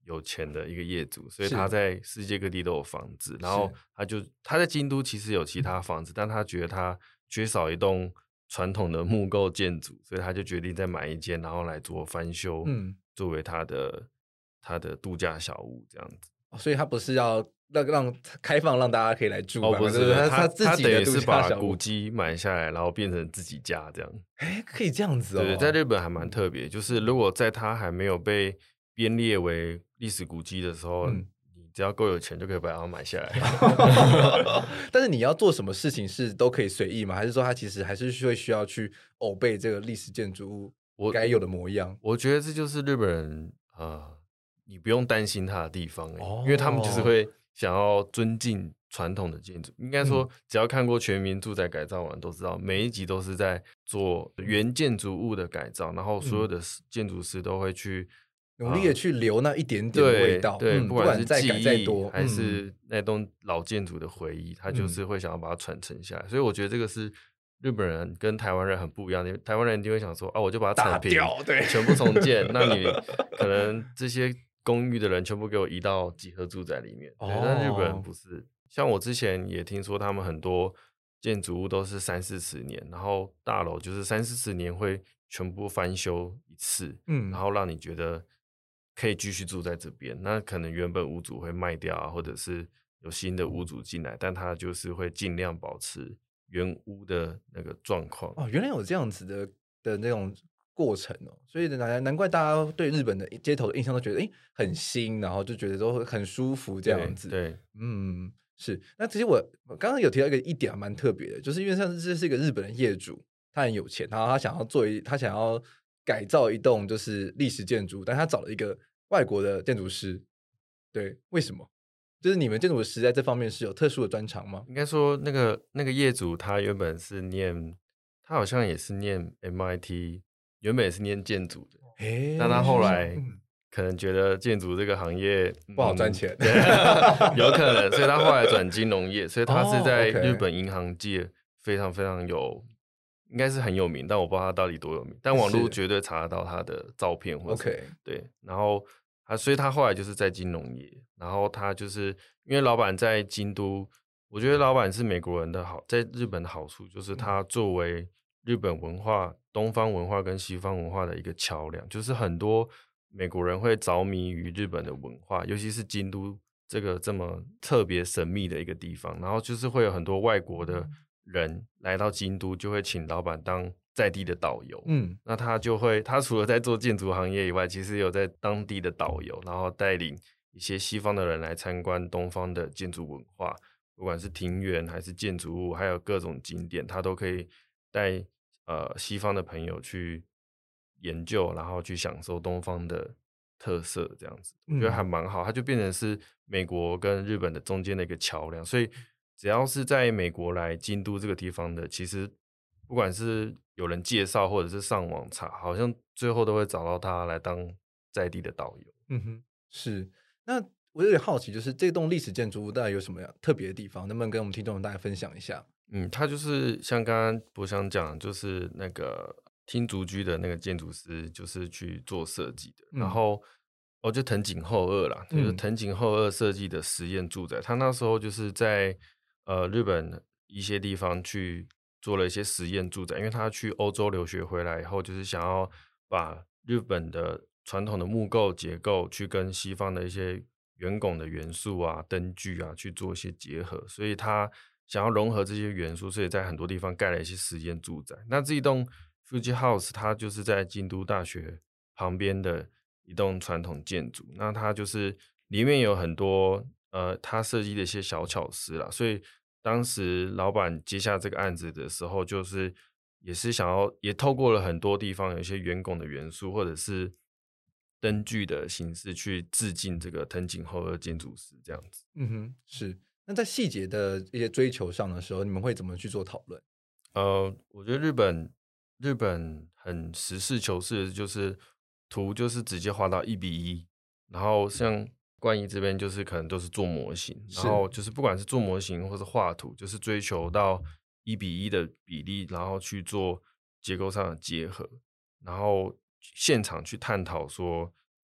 有钱的一个业主，所以他在世界各地都有房子，然后他就他在京都其实有其他房子，但他觉得他缺少一栋传统的木构建筑，所以他就决定再买一间，然后来做翻修，嗯，作为他的他的度假小屋这样子。
哦、所以他不是要让让开放让大家可以来住，
哦，不是，
他
他
自己的度假小屋，
他等于是把古迹买下来，然后变成自己家这样。
哎，可以这样子哦。
对，在日本还蛮特别，就是如果在他还没有被编列为历史古迹的时候，嗯，你只要够有钱就可以把它买下来。
但是你要做什么事情是都可以随意吗？还是说他其实还是会需要去偶备这个历史建筑物该有的模样？
我, 我觉得这就是日本人啊。呃你不用担心他的地方、欸哦、因为他们就是会想要尊敬传统的建筑。应该说，只要看过《全民住宅改造网》都知道，每一集都是在做原建筑物的改造，然后所有的建筑师都会去
努力的去留那一点点味道。
对，对
嗯、
不管是
记忆
还是那栋老建筑的回忆，他就是会想要把它传承下来。所以我觉得这个是日本人跟台湾人很不一样的，台湾人一定会想说啊，我就把它铲平，
对，
全部重建。那你可能这些公寓的人全部给我移到集合住宅里面，对，哦、但日本人不是。像我之前也听说，他们很多建筑物都是三四十年，然后大楼就是三四十年会全部翻修一次，嗯，然后让你觉得可以继续住在这边。那可能原本屋主会卖掉啊，或者是有新的屋主进来，但他就是会尽量保持原屋的那个状况。
哦，原来有这样子的的那种过程哦，所以难难怪大家对日本的街头的印象都觉得哎很新，然后就觉得都很舒服这样子。
对，对
嗯，是。那其实我刚刚有提到一个一点蛮特别的，就是因为像这是一个日本的业主，他很有钱，然后他想要做一他想要改造一栋就是历史建筑，但他找了一个外国的建筑师。对，为什么？就是你们建筑师在这方面是有特殊的专长吗？
应该说，那个那个业主他原本是念，他好像也是念 M I T。原本也是念建筑的，欸、但他后来可能觉得建筑这个行业、
嗯、不好赚钱，
有可能，所以他后来转金融业，所以他是在日本银行界非常非常有，应该是很有名，但我不知道他到底多有名，但网络绝对查得到他的照片或者
OK
对，然后他所以他后来就是在金融业，然后他就是因为老板在京都，我觉得老板是美国人的好，在日本的好处就是他作为日本文化、东方文化跟西方文化的一个桥梁，就是很多美国人会着迷于日本的文化，尤其是京都这个这么特别神秘的一个地方，然后就是会有很多外国的人来到京都，就会请老板当在地的导游。嗯，那他就会，他除了在做建筑行业以外，其实有在当地的导游，然后带领一些西方的人来参观东方的建筑文化，不管是庭园还是建筑物，还有各种景点，他都可以带呃，西方的朋友去研究，然后去享受东方的特色，这样子，我觉得还蛮好。它就变成是美国跟日本的中间的一个桥梁，所以只要是在美国来京都这个地方的，其实不管是有人介绍或者是上网查，好像最后都会找到他来当在地的导游。
嗯哼，是。那我有点好奇，就是这栋历史建筑物大概有什么样特别的地方？能不能跟我们听众大家分享一下？
嗯，他就是像刚刚我想讲，就是那个听竹居的那个建筑师，就是去做设计的。嗯、然后，哦，就藤井厚二啦，就是藤井厚二设计的实验住宅。嗯、他那时候就是在呃日本一些地方去做了一些实验住宅，因为他去欧洲留学回来以后，就是想要把日本的传统的木构结构去跟西方的一些圆拱的元素啊、灯具啊去做一些结合，所以他想要融合这些元素，所以在很多地方盖了一些实验住宅。那这一栋 Fuji House 它就是在京都大学旁边的一栋传统建筑，那它就是里面有很多呃他设计的一些小巧思啦，所以当时老板接下这个案子的时候，就是也是想要也透过了很多地方有一些圆拱的元素或者是灯具的形式去致敬这个藤井厚二建筑师这样子。
嗯哼，是。那在细节的一些追求上的时候，你们会怎么去做讨论？
呃，我觉得日本日本很实事求是的，就是图就是直接画到一比一，然后像冠一这边就是可能都是做模型，然后就是不管是做模型或是画图，就是追求到一比一的比例，然后去做结构上的结合，然后现场去探讨说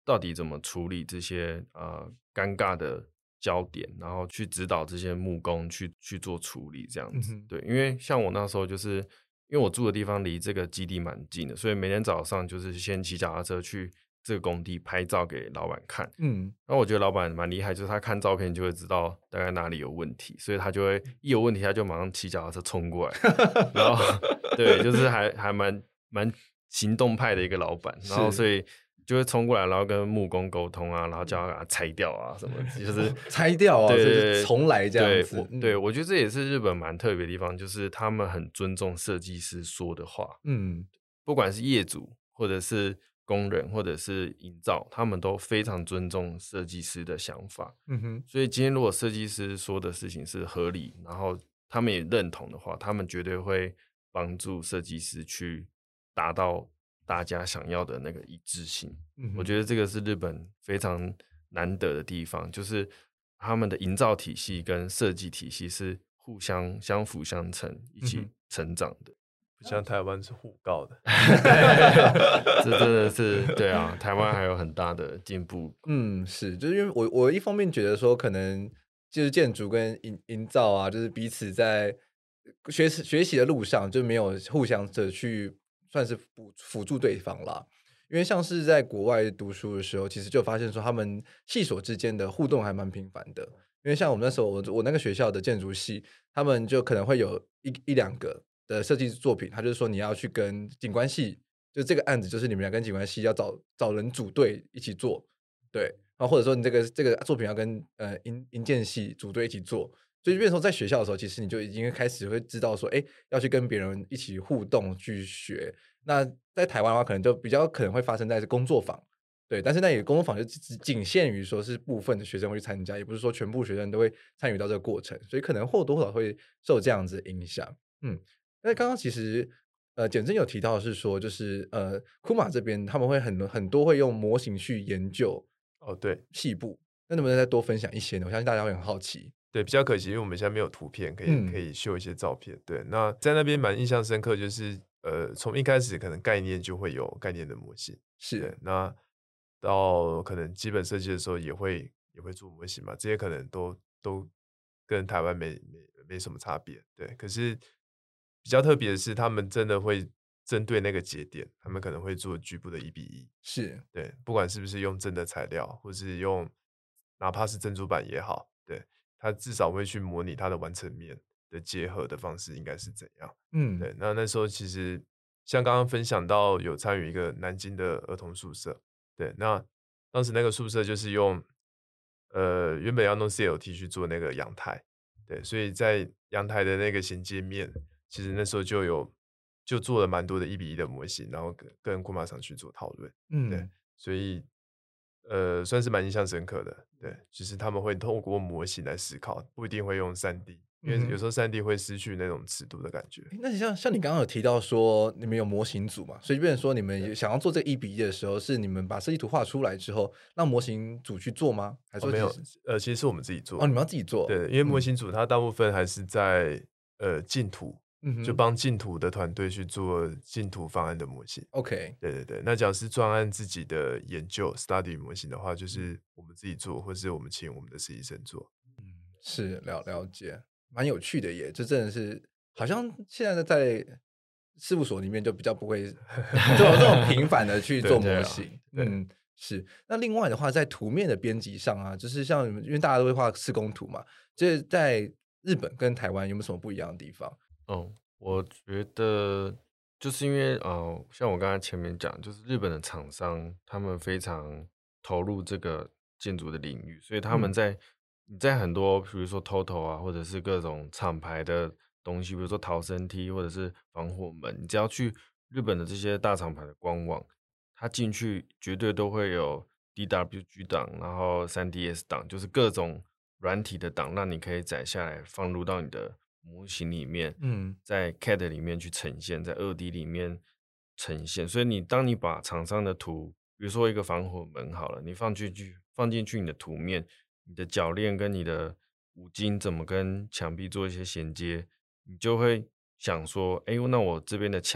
到底怎么处理这些呃尴尬的焦点，然后去指导这些木工去去做处理这样子。嗯、对，因为像我那时候就是因为我住的地方离这个基地蛮近的，所以每天早上就是先骑脚踏车去这个工地拍照给老板看。嗯，然后我觉得老板蛮厉害，就是他看照片就会知道大概哪里有问题，所以他就会一有问题他就马上骑脚踏车冲过来，然后对，就是还还蛮蛮行动派的一个老板，然后所以就会冲过来，然后跟木工沟通啊，然后叫他把它拆掉啊什么，就是
拆掉啊，对，重来这样子。
对，我, 对我觉得这也是日本蛮特别的地方，就是他们很尊重设计师说的话。嗯，不管是业主或者是工人或者是营造，他们都非常尊重设计师的想法。嗯哼，所以今天如果设计师说的事情是合理，然后他们也认同的话，他们绝对会帮助设计师去达到大家想要的那个一致性。嗯、我觉得这个是日本非常难得的地方，就是他们的营造体系跟设计体系是互相相辅相成，一起成长的。
不像台湾是互告的。
这真的是对啊，台湾还有很大的进步。
嗯，是，就是因为我我一方面觉得说，可能就是建筑跟营营造啊，就是彼此在学学习的路上就没有互相的去算是辅辅助对方啦。因为像是在国外读书的时候，其实就发现说他们系所之间的互动还蛮频繁的。因为像我们那时候，我我那个学校的建筑系，他们就可能会有一一两个的设计作品，他就是说你要去跟景观系，就这个案子就是你们俩跟景观系要找找人组队一起做，对，然后或者说你这个这个作品要跟呃营营建系组队一起做，所以变成说在学校的时候，其实你就已经开始会知道说，哎，要去跟别人一起互动去学。那在台湾的话，可能就比较可能会发生在工作坊，对，但是那也工作坊就只仅限于说是部分的学生会去参加，也不是说全部学生都会参与到这个过程，所以可能或多或少会受这样子的影响。嗯，那刚刚其实呃简真有提到的是说，就是呃库马这边他们会很很多会用模型去研究
哦，对，
细部，那能不能再多分享一些呢？我相信大家会很好奇。
对，比较可惜，因为我们现在没有图片可以、嗯、可以秀一些照片。对，那在那边蛮印象深刻，就是呃，从一开始可能概念就会有概念的模型，
是。
那到可能基本设计的时候也会也会做模型嘛，这些可能都都跟台湾没没没什么差别。对，可是比较特别的是，他们真的会针对那个节点，他们可能会做局部的一比一，
是
对，不管是不是用真的材料，或是用哪怕是珍珠板也好，对。他至少会去模拟它的完成面的结合的方式应该是怎样。嗯，对。那那时候其实像刚刚分享到有参与一个南京的儿童宿舍，对，那当时那个宿舍就是用呃原本要弄 C L T 去做那个阳台，对，所以在阳台的那个衔接面，其实那时候就有就做了蛮多的一比一的模型，然后跟跟库马厂去做讨论。嗯，对，所以。呃，算是蛮印象深刻的，对，就是他们会透过模型来思考，不一定会用 三 D， 因为有时候 三 D 会失去那种尺度的感觉。
嗯、那像像你刚刚有提到说你们有模型组嘛，所以变成说你们想要做这个一比一的时候，是你们把设计图画出来之后，让模型组去做吗？还是说、
哦、没有？呃，其实是我们自己做。
哦，你们要自己做？
对，因为模型组它大部分还是在、嗯、呃竞图。就帮竞图的团队去做竞图方案的模型。
OK，
对对对。那假如是专案自己的研究 study 模型的话，就是我们自己做，或是我们请我们的实习生做。
嗯，是了了解，蛮有趣的耶。这真的是好像现在在事务所里面就比较不会这种这种频繁的去做模型。
对对啊、
嗯，是。那另外的话，在图面的编辑上啊，就是像因为大家都会画施工图嘛，就是在日本跟台湾有没有什么不一样的地方？
哦，我觉得就是因为呃，像我刚才前面讲，就是日本的厂商他们非常投入这个建筑的领域，所以他们在、嗯、你在很多比如说 Toto 啊，或者是各种厂牌的东西，比如说逃生梯或者是防火门，你只要去日本的这些大厂牌的官网，它进去绝对都会有 D W G 档，然后 三 D S 档，就是各种软体的档，让你可以载下来放入到你的模型里面，嗯，在 C A D 里面去呈现，在 二 D 里面呈现。所以你当你把厂商的图，比如说一个防火门好了，你放进去放进去你的图面，你的铰链跟你的五金怎么跟墙壁做一些衔接，你就会想说，哎，那我这边的墙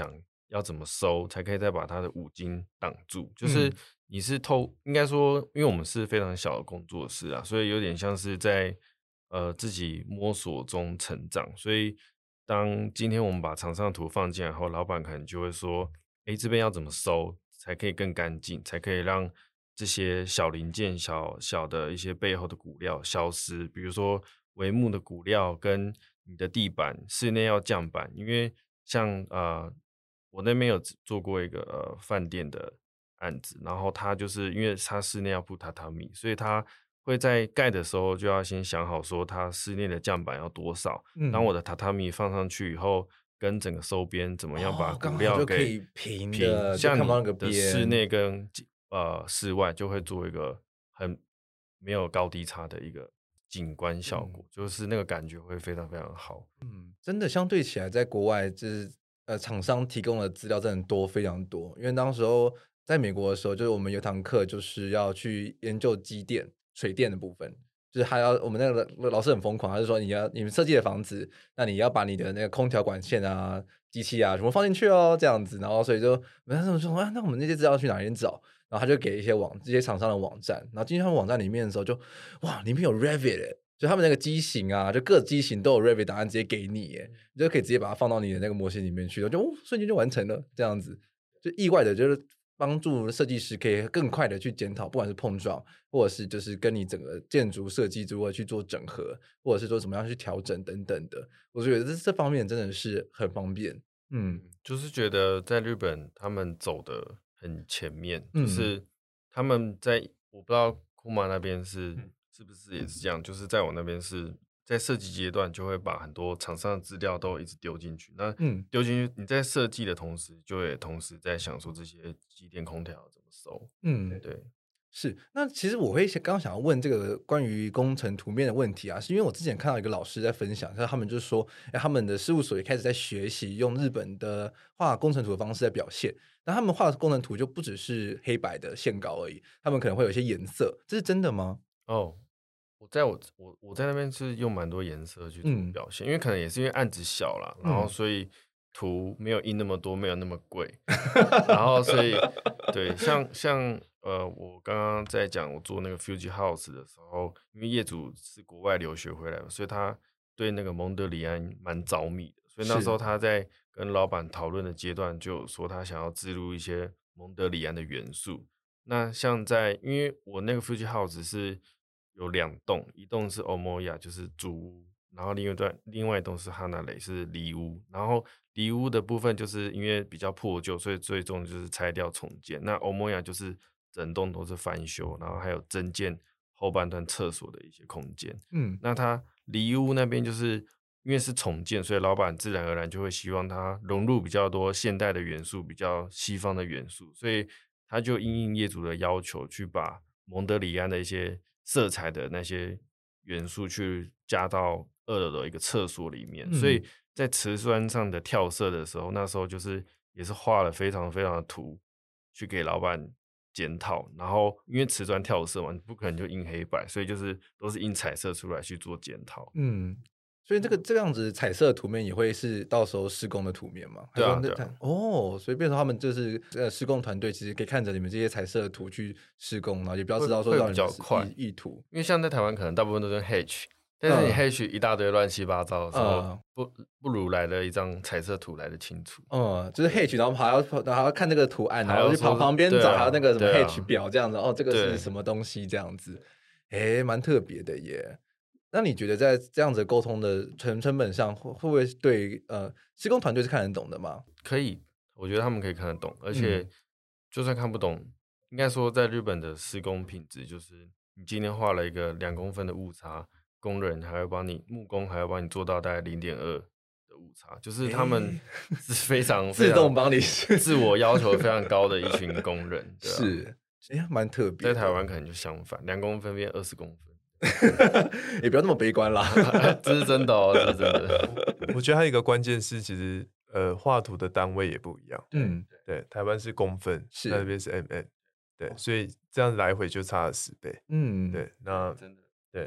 要怎么收，才可以再把它的五金挡住。就是你是透，应该说，因为我们是非常小的工作室啊，所以有点像是在呃自己摸索中成长。所以当今天我们把厂商的图放进来后，老板可能就会说，哎，这边要怎么收才可以更干净，才可以让这些小零件、小小的一些背后的骨料消失，比如说帷幕的骨料跟你的地板室内要降板，因为像呃我那边有做过一个呃饭店的案子，然后他就是因为他室内要铺榻榻米，所以他会在盖的时候就要先想好说他室内的降板要多少，嗯、当我的榻榻米放上去以后。跟整个收边怎么样把骨料给
平的，
像你的室内跟呃室外就会做一个很没有高低差的一个景观效果，嗯、就是那个感觉会非常非常好。
嗯，真的相对起来，在国外就是呃厂商提供的资料真的多非常多，因为当时候在美国的时候，就是我们有堂课就是要去研究机电、水电的部分。就是还要我们那个老师很疯狂，他就说你要你们设计的房子，那你要把你的那个空调管线啊、机器啊什么放进去哦，这样子，然后所以就我们说啊，那我们那些资料去哪里找？然后他就给一些网这些厂商的网站，然后进去他们网站里面的时候就，哇，里面有 Revit， 就他们那个机型啊，就各机型都有 Revit 答案直接给你，耶，你就可以直接把它放到你的那个模型里面去，就、哦、瞬间就完成了，这样子，就意外的就是帮助设计师可以更快的去检讨，不管是碰撞，或者是就是跟你整个建筑设计如何去做整合，或者是说怎么样去调整等等的，我觉得这这方面真的是很方便。嗯，
就是觉得在日本他们走的很前面，嗯、就是他们在我不知道库马那边是、嗯、是不是也是这样，就是在我那边是在设计阶段就会把很多厂商的资料都一直丢进去，那丢进去你在设计的同时，就会同时在想说这些机电空调怎么收。嗯，对。
是，那其实我会刚刚想要问这个关于工程图面的问题啊，是因为我之前看到一个老师在分享，他们就说，哎，他们的事务所也开始在学习用日本的画工程图的方式在表现。那他们画的工程图就不只是黑白的线稿而已，他们可能会有一些颜色，这是真的吗？
哦，我在我我我在那边是用蛮多颜色去做表现，嗯、因为可能也是因为案子小啦，然后所以图没有印那么多，没有那么贵，然后所以对，像像。呃，我刚刚在讲我做那个 Fuji House 的时候，因为业主是国外留学回来的，所以他对那个蒙德里安蛮着迷的，所以那时候他在跟老板讨论的阶段就有说他想要置入一些蒙德里安的元素。那像在因为我那个 Fuji House 是有两栋，一栋是 Omoya 就是主屋，然后另外一段另外一栋是哈纳雷是里屋，然后里屋的部分就是因为比较破旧，所以最终就是拆掉重建。那 Omoya 就是整栋都是翻修，然后还有增建后半段厕所的一些空间。嗯，那它里屋那边就是因为是重建，所以老板自然而然就会希望它融入比较多现代的元素，比较西方的元素，所以他就因应业主的要求，去把蒙德里安的一些色彩的那些元素去加到二楼的一个厕所里面。嗯、所以在瓷砖上的跳色的时候，那时候就是也是画了非常非常的图去给老板检讨，然后因为瓷砖跳色嘛，你不可能就印黑白，所以就是都是印彩色出来去做检讨。
嗯，所以这个这样子彩色的图面也会是到时候施工的图面吗？
对啊，对啊。
哦，所以变成他们就是呃施工团队其实可以看着你们这些彩色的图去施工，然后也不要知道说
比较快
意图。
因为像在台湾可能大部分都是 Hatch， 但是你 Hatch 一大堆乱七八糟的时候，嗯、不不如来了一张彩色图来的清楚。
嗯，就是 Hatch， 然后还要然后还要看这个图案，然后去跑旁边找，还有那个什么 Hatch 表这样子。哦，这个是什么东西这样子？哎，蛮特别的耶。那你觉得在这样子沟通的成成本上，会会不会对呃施工团队是看得懂的吗？
可以，我觉得他们可以看得懂，而且就算看不懂，嗯、应该说在日本的施工品质，就是你今天画了一个两公分的误差，工人还会帮你木工还要帮你做到大概零点二的误差，就是他们是非常
自动帮你
自我要求非常高的一群工人，对啊、
是，哎，蛮特别。
在台湾可能就相反，两公分变二十公分。
也不要那么悲观啦，
这是真的哦，这是真的。
我觉得还有一个关键是，其实呃画图的单位也不一样。嗯，对，台湾是公分，是那边是 mm， 对，所以这样来回就差了十倍。嗯，对，那真的对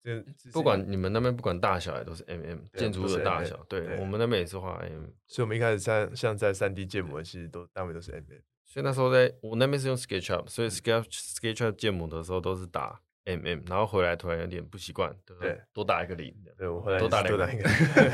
不管你们那边不管大小也都是 mm 建筑物的大小，对, 对我们那边也是画 mm，
所以我们一开始像像在 三 D 建模其实都单位都是 mm，
所以那时候在我那边是用 SketchUp， 所以 SketchUp 建模的时候都是打 mm， 然后回来突然有点不习惯，对，多打一个零，
对我回来
多打
两个零。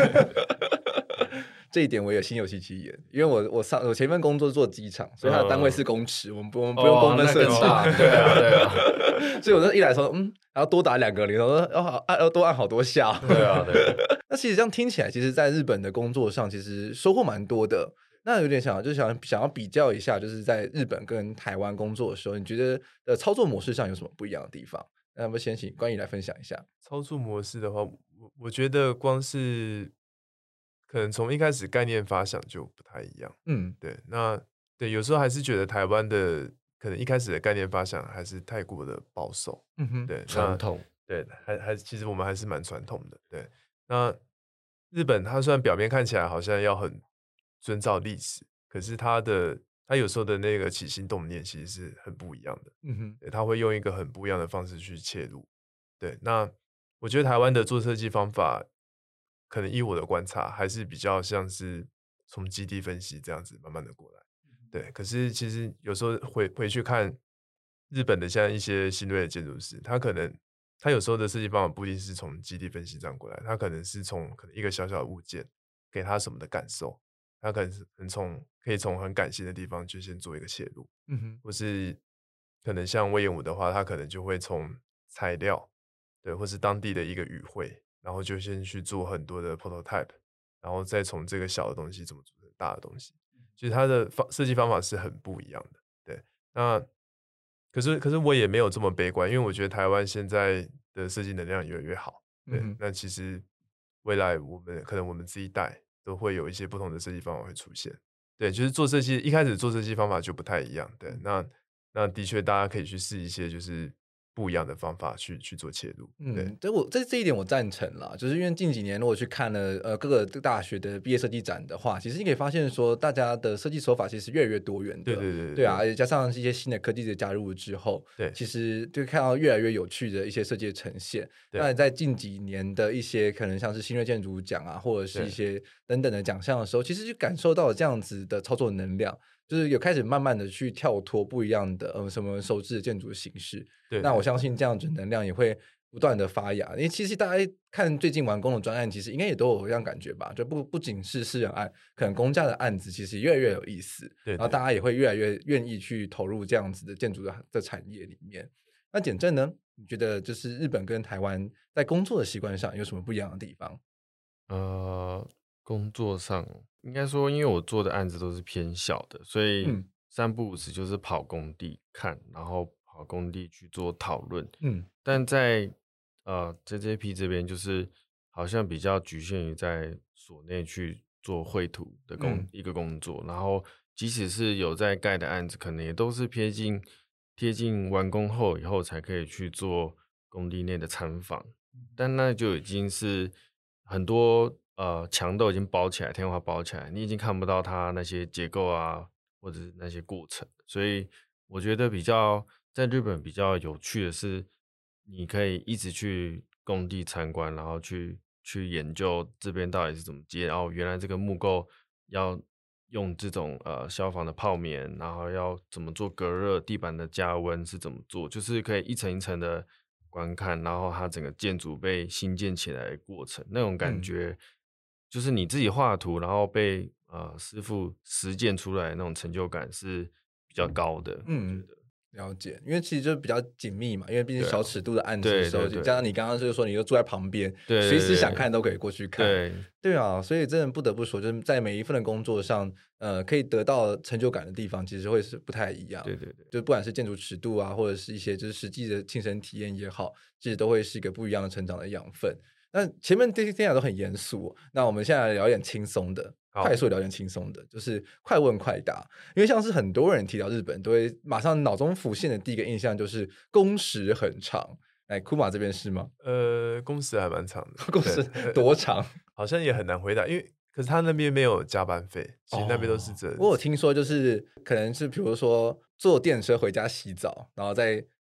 这一点我也心有戚戚焉，因为我我上我前一份工作做机场，所以它的单位是公尺，嗯、我们不我们不用公分设计，
哦、对啊对啊，
所以我那一来说，嗯，然后多打两个零，我说要按要多按好多下，
对啊对啊。
那其实这样听起来，其实在日本的工作上，其实收获蛮多的。那有点想就是想想要比较一下，就是在日本跟台湾工作的时候，你觉得的操作模式上有什么不一样的地方？那么先请关宇来分享一下。
操作模式的话，我我觉得光是可能从一开始概念发想就不太一样。嗯，对，那对有时候还是觉得台湾的可能一开始的概念发想还是太过的保守。嗯哼，对，
传统，
对，还还其实我们还是蛮传统的。对，那日本它虽然表面看起来好像要很遵照历史，可是它的它有时候的那个起心动念其实是很不一样的。嗯哼，对，它会用一个很不一样的方式去切入。对，那我觉得台湾的做设计方法，可能依我的观察，还是比较像是从基地分析这样子慢慢的过来。对，可是其实有时候回回去看日本的像一些新锐的建筑师，他可能他有时候的设计方法不一定是从基地分析这样过来，他可能是从可能一个小小的物件给他什么的感受，他可能是能从可以从很感性的地方就先做一个切入。嗯哼，或是可能像魏彦武的话，他可能就会从材料，对，或是当地的一个语汇，然后就先去做很多的 prototype， 然后再从这个小的东西怎么做成大的东西。其实它的设计方法是很不一样的。对，那可是可是我也没有这么悲观，因为我觉得台湾现在的设计能量越来越好。对，嗯、那其实未来我们可能我们这一代都会有一些不同的设计方法会出现。对，就是做设计一开始做设计方法就不太一样。对，那那的确大家可以去试一些就是不一样的方法去去做切入。对，
嗯，这我这这一点我赞成啦，就是因为近几年如果去看了呃各个大学的毕业设计展的话，其实你可以发现说大家的设计手法其实越来越多元的。
对对 对, 对,
对啊，而且加上一些新的科技的加入之后，
对，
其实就看到越来越有趣的一些设计的呈现。那在近几年的一些可能像是新锐建筑奖啊，或者是一些等等的奖项的时候，其实就感受到了这样子的操作能量。就是有开始慢慢的去跳脱不一样的呃什么熟知的建筑形式，
对，
那我相信这样子能量也会不断的发芽。因为其实大家看最近完工的专案，其实应该也都有这样感觉吧，就不不仅是私人案，可能公家的案子其实越来越有意思，
对，
然后大家也会越来越愿意去投入这样子的建筑的的产业里面。那简正呢，你觉得就是日本跟台湾在工作的习惯上有什么不一样的地方？
呃，工作上应该说，因为我做的案子都是偏小的，所以三不五时就是跑工地看，然后跑工地去做讨论。嗯，但在呃 J J P 这边，就是好像比较局限于在所内去做绘图的工、嗯、一个工作，然后即使是有在盖的案子，可能也都是贴近贴近完工后以后才可以去做工地内的参访，但那就已经是很多。呃，墙都已经包起来，天花包起来，你已经看不到它那些结构啊，或者是那些过程。所以我觉得比较在日本比较有趣的是，你可以一直去工地参观，然后去去研究这边到底是怎么接。然后原来这个木构要用这种呃消防的泡棉，然后要怎么做隔热，地板的加温是怎么做，就是可以一层一层的观看，然后它整个建筑被新建起来的过程，那种感觉。嗯，就是你自己画图，然后被呃师傅实践出来的那种成就感是比较高的。嗯，我觉得
了解，因为其实就比较紧密嘛，因为毕竟小尺度的案子的时候，加上你刚刚就是说你就住在旁边，随时想看都可以过去看。
对
对啊，所以真的不得不说，就是在每一份的工作上，呃，可以得到成就感的地方，其实会是不太一样。
对对对，
就不管是建筑尺度啊，或者是一些就是实际的亲身体验也好，其实都会是一个不一样的成长的养分。那前面这些听起来都很严肃，那我们现在来聊点轻松的，快速聊点轻松的，就是快问快答。因为像是很多人提到日本，都会马上脑中浮现的第一个印象就是工时很长。哎，库马这边是吗？
呃，工时还蛮长的。
工时多长？
好像也很难回答，因为可是他那边没有加班费，其实那边都是这、哦。
我有听说，就是可能是比如说坐电车回家洗澡，然后再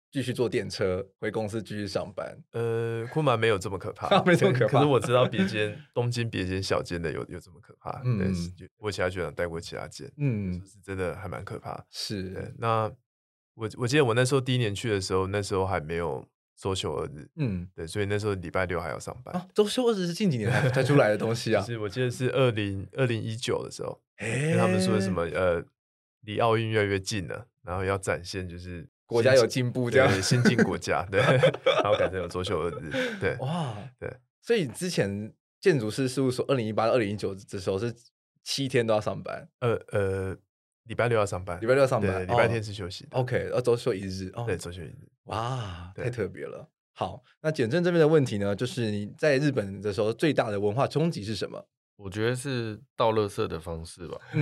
继续坐电车回公司继续上班？
呃，库马没有这么可怕，
没这么可怕。
可是我知道别间东京别间小间的有有这么可怕。嗯，对，我其他学长带过其他间，嗯，是真的还蛮可怕。
是，
对，那我我记得我那时候第一年去的时候，那时候还没有周休二日，嗯，对，所以那时候礼拜六还要上班。
啊，周休二日是近几年才才出来的东西啊。
是，我记得是二零二零一九的时候，欸、他们说什么呃，离奥运越来越近了，然后要展现就是
国家有进步，这样
先进国家，对，然后改成有周休二日，对，
哇，
对，
所以之前建筑师事务所二零一八到二零一九的时候是七天都要上班，
呃呃。礼拜六要上班，
礼拜六要上班，
礼拜天是休息的。
哦、OK， 要周休一日，
哦、对，周休一日。
哇，太特别了。好，那简正这边的问题呢，就是你在日本的时候最大的文化冲击是什么？
我觉得是倒垃圾的方式吧。
嗯，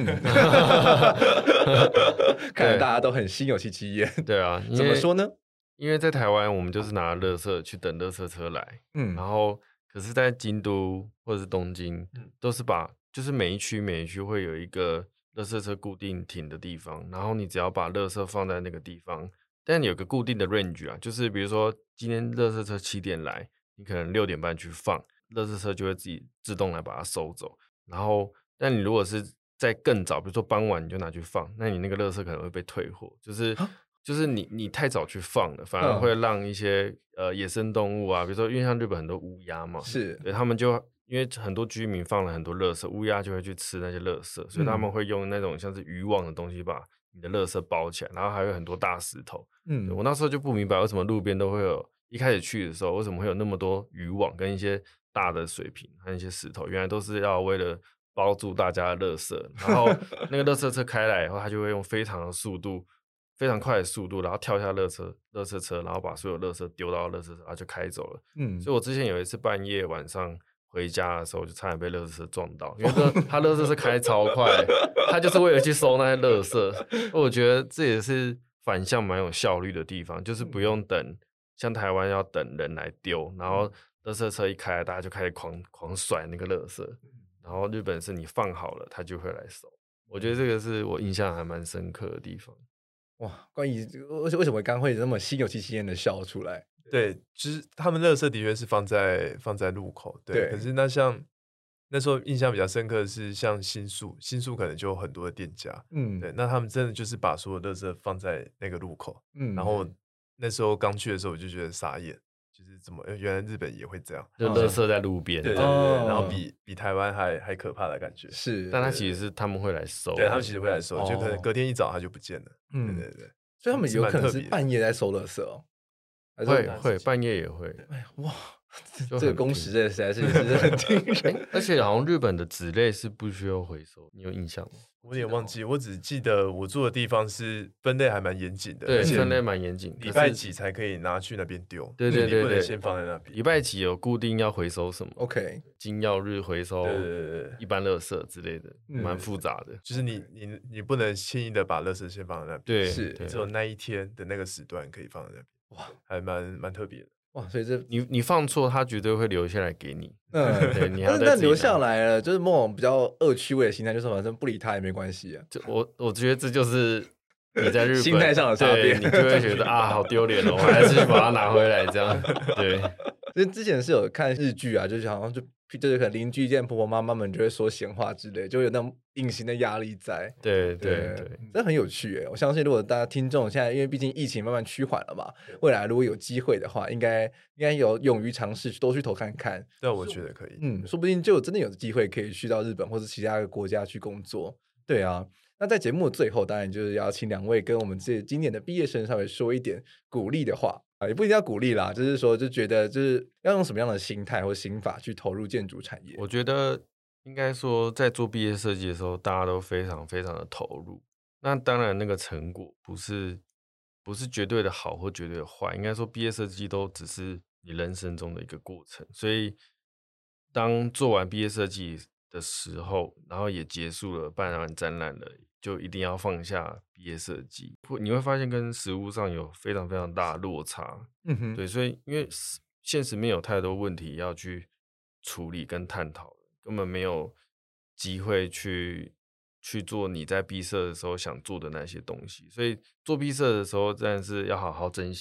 看来大家都很心有戚戚焉。
对啊，
怎么说呢？
因为在台湾，我们就是拿垃圾去等垃圾车来，嗯，然后可是在京都或者是东京，嗯、都是把就是每一区每一区会有一个垃圾车固定停的地方，然后你只要把垃圾放在那个地方，但有个固定的 range 啊，就是比如说今天垃圾车七点来，你可能六点半去放，垃圾车就会自己自动来把它收走。然后，但你如果是在更早，比如说傍晚你就拿去放，那你那个垃圾可能会被退货，就是就是你你太早去放了，反而会让一些、嗯、呃野生动物啊，比如说因为像日本很多乌鸦嘛，
是
对他们就。因为很多居民放了很多垃圾，乌鸦就会去吃那些垃圾，所以他们会用那种像是渔网的东西把你的垃圾包起来，然后还有很多大石头。嗯，我那时候就不明白为什么路边都会有，一开始去的时候为什么会有那么多渔网跟一些大的水瓶和一些石头，原来都是要为了包住大家的垃圾。然后那个垃圾车开来以后，他就会用非常的速度。非常快的速度，然后跳下垃圾垃圾车，然后把所有垃圾丢到垃圾车，然后就开走了。嗯，所以我之前有一次半夜晚上回家的时候，就差点被垃圾车撞到，因为他垃圾车开超快，他就是为了去收那些垃圾。我觉得这也是反向蛮有效率的地方，就是不用等，像台湾要等人来丢，然后垃圾车一开，大家就开始狂狂甩那个垃圾，然后日本是你放好了，他就会来收。我觉得这个是我印象还蛮深刻的地方。
哇，关于为什么刚会那么心有戚戚焉的笑出来？
对，就是他们垃圾的确是放在放在路口，对。对可是那像那时候印象比较深刻的是，像新宿，新宿可能就有很多的店家，嗯，对。那他们真的就是把所有垃圾放在那个路口，嗯。然后那时候刚去的时候，我就觉得傻眼，就是怎么原来日本也会这样，
就垃圾在路边，
对对对，哦、然后比比台湾还还可怕的感觉。
是，
但他其实是他们会来收，
对他们其实会来收，哦、就可能隔天一早他就不见了。嗯，对对对，
所以他们有可能是半夜在收垃圾哦，
会会半夜也会。
哎哇，这个工时这实在是也是很惊人。
而且好像日本的纸类是不需要回收，你有印象吗？
我有点忘记，我只记得我住的地方是分类还蛮严谨的，
对，分类蛮严谨。
礼拜几才可以拿去那边丢？
对对对对，
不能先放在那边。
礼拜几有固定要回收什么
？OK，
金曜日回收，
对对对，
一般垃圾之类的，蛮复杂的。
就是你你你不能轻易的把垃圾先放在那边，
对，
是
只有那一天的那个时段可以放在那边。哇，还蛮蛮特别的。
哇，所以这
你你放错，他绝对会留下来给你。嗯，对，你还
但留下来了，就是某种比较恶趣味的心态，就是反正不理他也没关系啊。
就我我觉得这就是你在日本
心态上的差别，
你就会觉得啊，好丢脸哦，我还是去把它拿回来这样。对，
因为之前是有看日剧啊，就是好像就就是可能邻居见婆婆妈妈们就会说闲话之类，就有那种隐形的压力在。
对对对，
这很有趣哎！我相信如果大家听众现在，因为毕竟疫情慢慢趋缓了嘛，未来如果有机会的话，应该应该有勇于尝试，多去投看看。
对，我觉得可以。
嗯，说不定就真的有机会可以去到日本或者其他的国家去工作。对啊，那在节目的最后，当然就是要请两位跟我们这今年的毕业生稍微说一点鼓励的话啊，也不一定要鼓励啦，就是说就觉得就是要用什么样的心态或心法去投入建筑产业。
我觉得应该说在做毕业设计的时候，大家都非常非常的投入。那当然，那个成果不是不是绝对的好或绝对的坏，应该说毕业设计都只是你人生中的一个过程。所以，当做完毕业设计的时候，然后也结束了，办完展览了，就一定要放下毕业设计。你会发现跟实务上有非常非常大的落差。嗯哼，对，所以因为现实面有太多问题要去处理跟探讨，根本没有机会去。去做你在毕设的时候想做的那些东西，所以做毕设的时候真的是要好好珍惜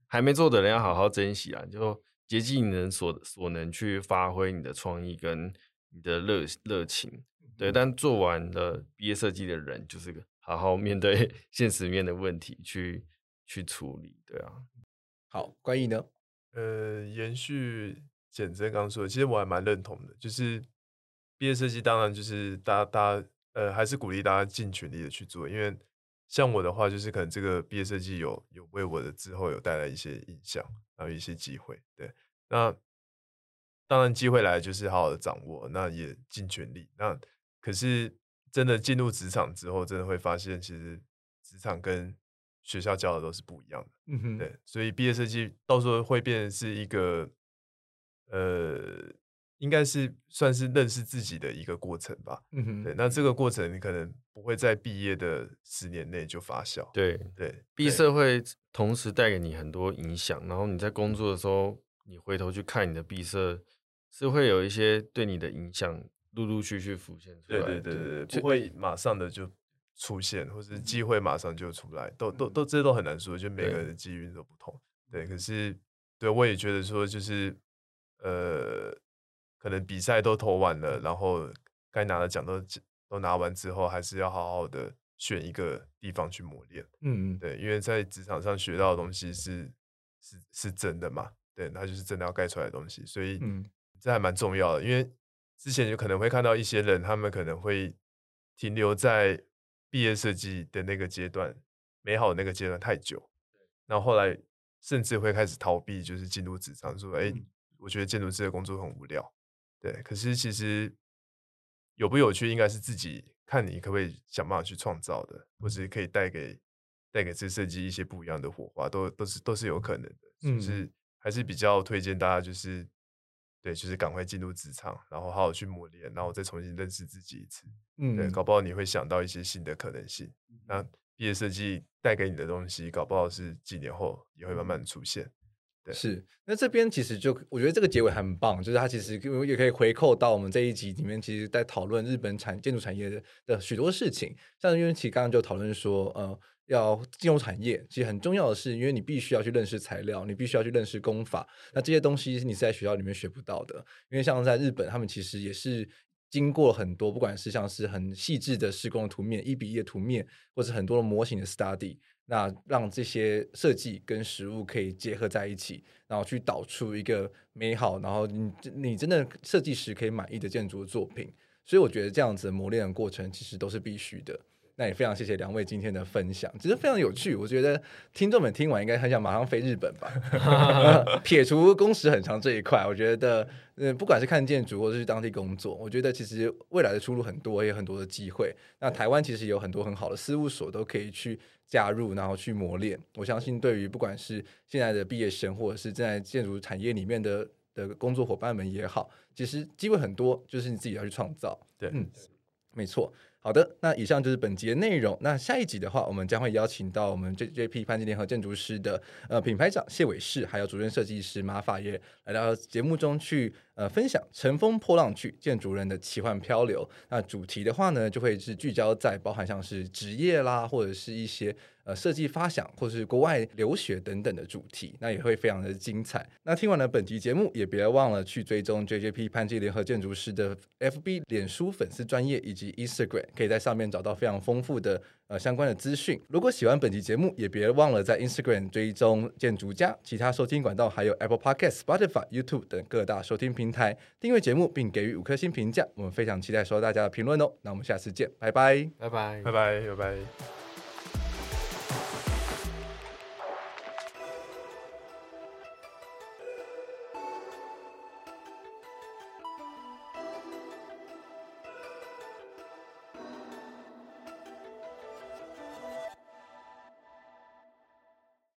还没做的人要好好珍惜啊，就竭尽你能所所能去发挥你的创意跟你的热热情，对。但做完了毕业设计的人，就是好好面对现实面的问题去去处理，对啊。
好，关毅呢？
呃，延续简真刚说的，其实我还蛮认同的，就是毕业设计当然就是大家大家呃还是鼓励大家尽全力的去做，因为像我的话，就是可能这个毕业设计有有为我的之后有带来一些影响，然后一些机会，对。那当然机会来就是好好的掌握，那也尽全力。那可是真的进入职场之后，真的会发现其实职场跟学校教的都是不一样的，嗯哼，对。所以毕业设计到时候会变成是一个呃应该是算是认识自己的一个过程吧。嗯哼，对，那这个过程你可能不会在毕业的十年内就发酵。
对
对，
毕设会同时带给你很多影响，然后你在工作的时候，你回头去看你的毕设，是会有一些对你的影响陆陆续续浮现出来。
对对对对对，不会马上的就出现，或是机会马上就出来，都都都这都很难说，就每个人的机遇都不同。对，可是对我也觉得说，就是呃。可能比赛都投完了，然后该拿的奖都都拿完之后，还是要好好的选一个地方去磨练。嗯嗯，对，因为在职场上学到的东西是是是真的嘛，对，那就是真的要盖出来的东西，所以嗯，这还蛮重要的。因为之前就可能会看到一些人，他们可能会停留在毕业设计的那个阶段，美好的那个阶段太久，然后后来甚至会开始逃避，就是进入职场，说，哎，我觉得建筑师的工作很无聊。对，可是其实有不有趣，应该是自己看你可不可以想办法去创造的，或是可以带给带给这设计一些不一样的火花，都都是都是有可能的。就是还是比较推荐大家，就是对，就是赶快进入职场，然后好好去磨练，然后再重新认识自己一次。嗯，对，搞不好你会想到一些新的可能性。那毕业设计带给你的东西，搞不好是几年后也会慢慢出现。
是，那这边其实就我觉得这个结尾很棒，就是它其实也可以回扣到我们这一集里面，其实在讨论日本产建筑产业 的, 的许多事情。像因为其实刚刚就讨论说，呃，要进入产业，其实很重要的是，因为你必须要去认识材料，你必须要去认识工法，那这些东西你是在学校里面学不到的。因为像在日本，他们其实也是经过很多，不管是像是很细致的施工的图面、一比一的图面，或是很多的模型的 study。那让这些设计跟实物可以结合在一起，然后去导出一个美好，然后你你真的设计师可以满意的建筑的作品。所以我觉得这样子的磨练的过程其实都是必须的。那也非常谢谢两位今天的分享，其实非常有趣。我觉得听众们听完应该很想马上飞日本吧。撇除工时很长这一块，我觉得呃，不管是看建筑或者是当地工作，我觉得其实未来的出路很多，也有很多的机会。那台湾其实有很多很好的事务所都可以去加入，然后去磨练。我相信对于不管是现在的毕业生，或者是正在建筑产业里面的的工作伙伴们也好，其实机会很多，就是你自己要去创造。
对，
嗯，没错。好的，那以上就是本集的内容。那下一集的话，我们将会邀请到我们 J J P 潘基联合建筑师的呃品牌长谢伟士，还有主任设计师马法耶来到节目中去呃分享乘风破浪去建筑人的奇幻漂流。那主题的话呢，就会是聚焦在包含像是职业啦，或者是一些呃设计发想，或是国外留学等等的主题，那也会非常的精彩。那听完了本集节目，也别忘了去追踪 J J P 潘基联合建筑师的 F B 脸书粉丝专页以及 Instagram。可以在上面找到非常丰富的呃相关的资讯。如果喜欢本期节目，也别忘了在 Instagram 追踪建筑家，其他收听管道还有 Apple Podcast、Spotify、YouTube 等各大收听平台订阅节目，并给予五颗星评价。我们非常期待收到大家的评论哦。那我们下次见，拜拜，
拜拜，
拜拜，拜拜。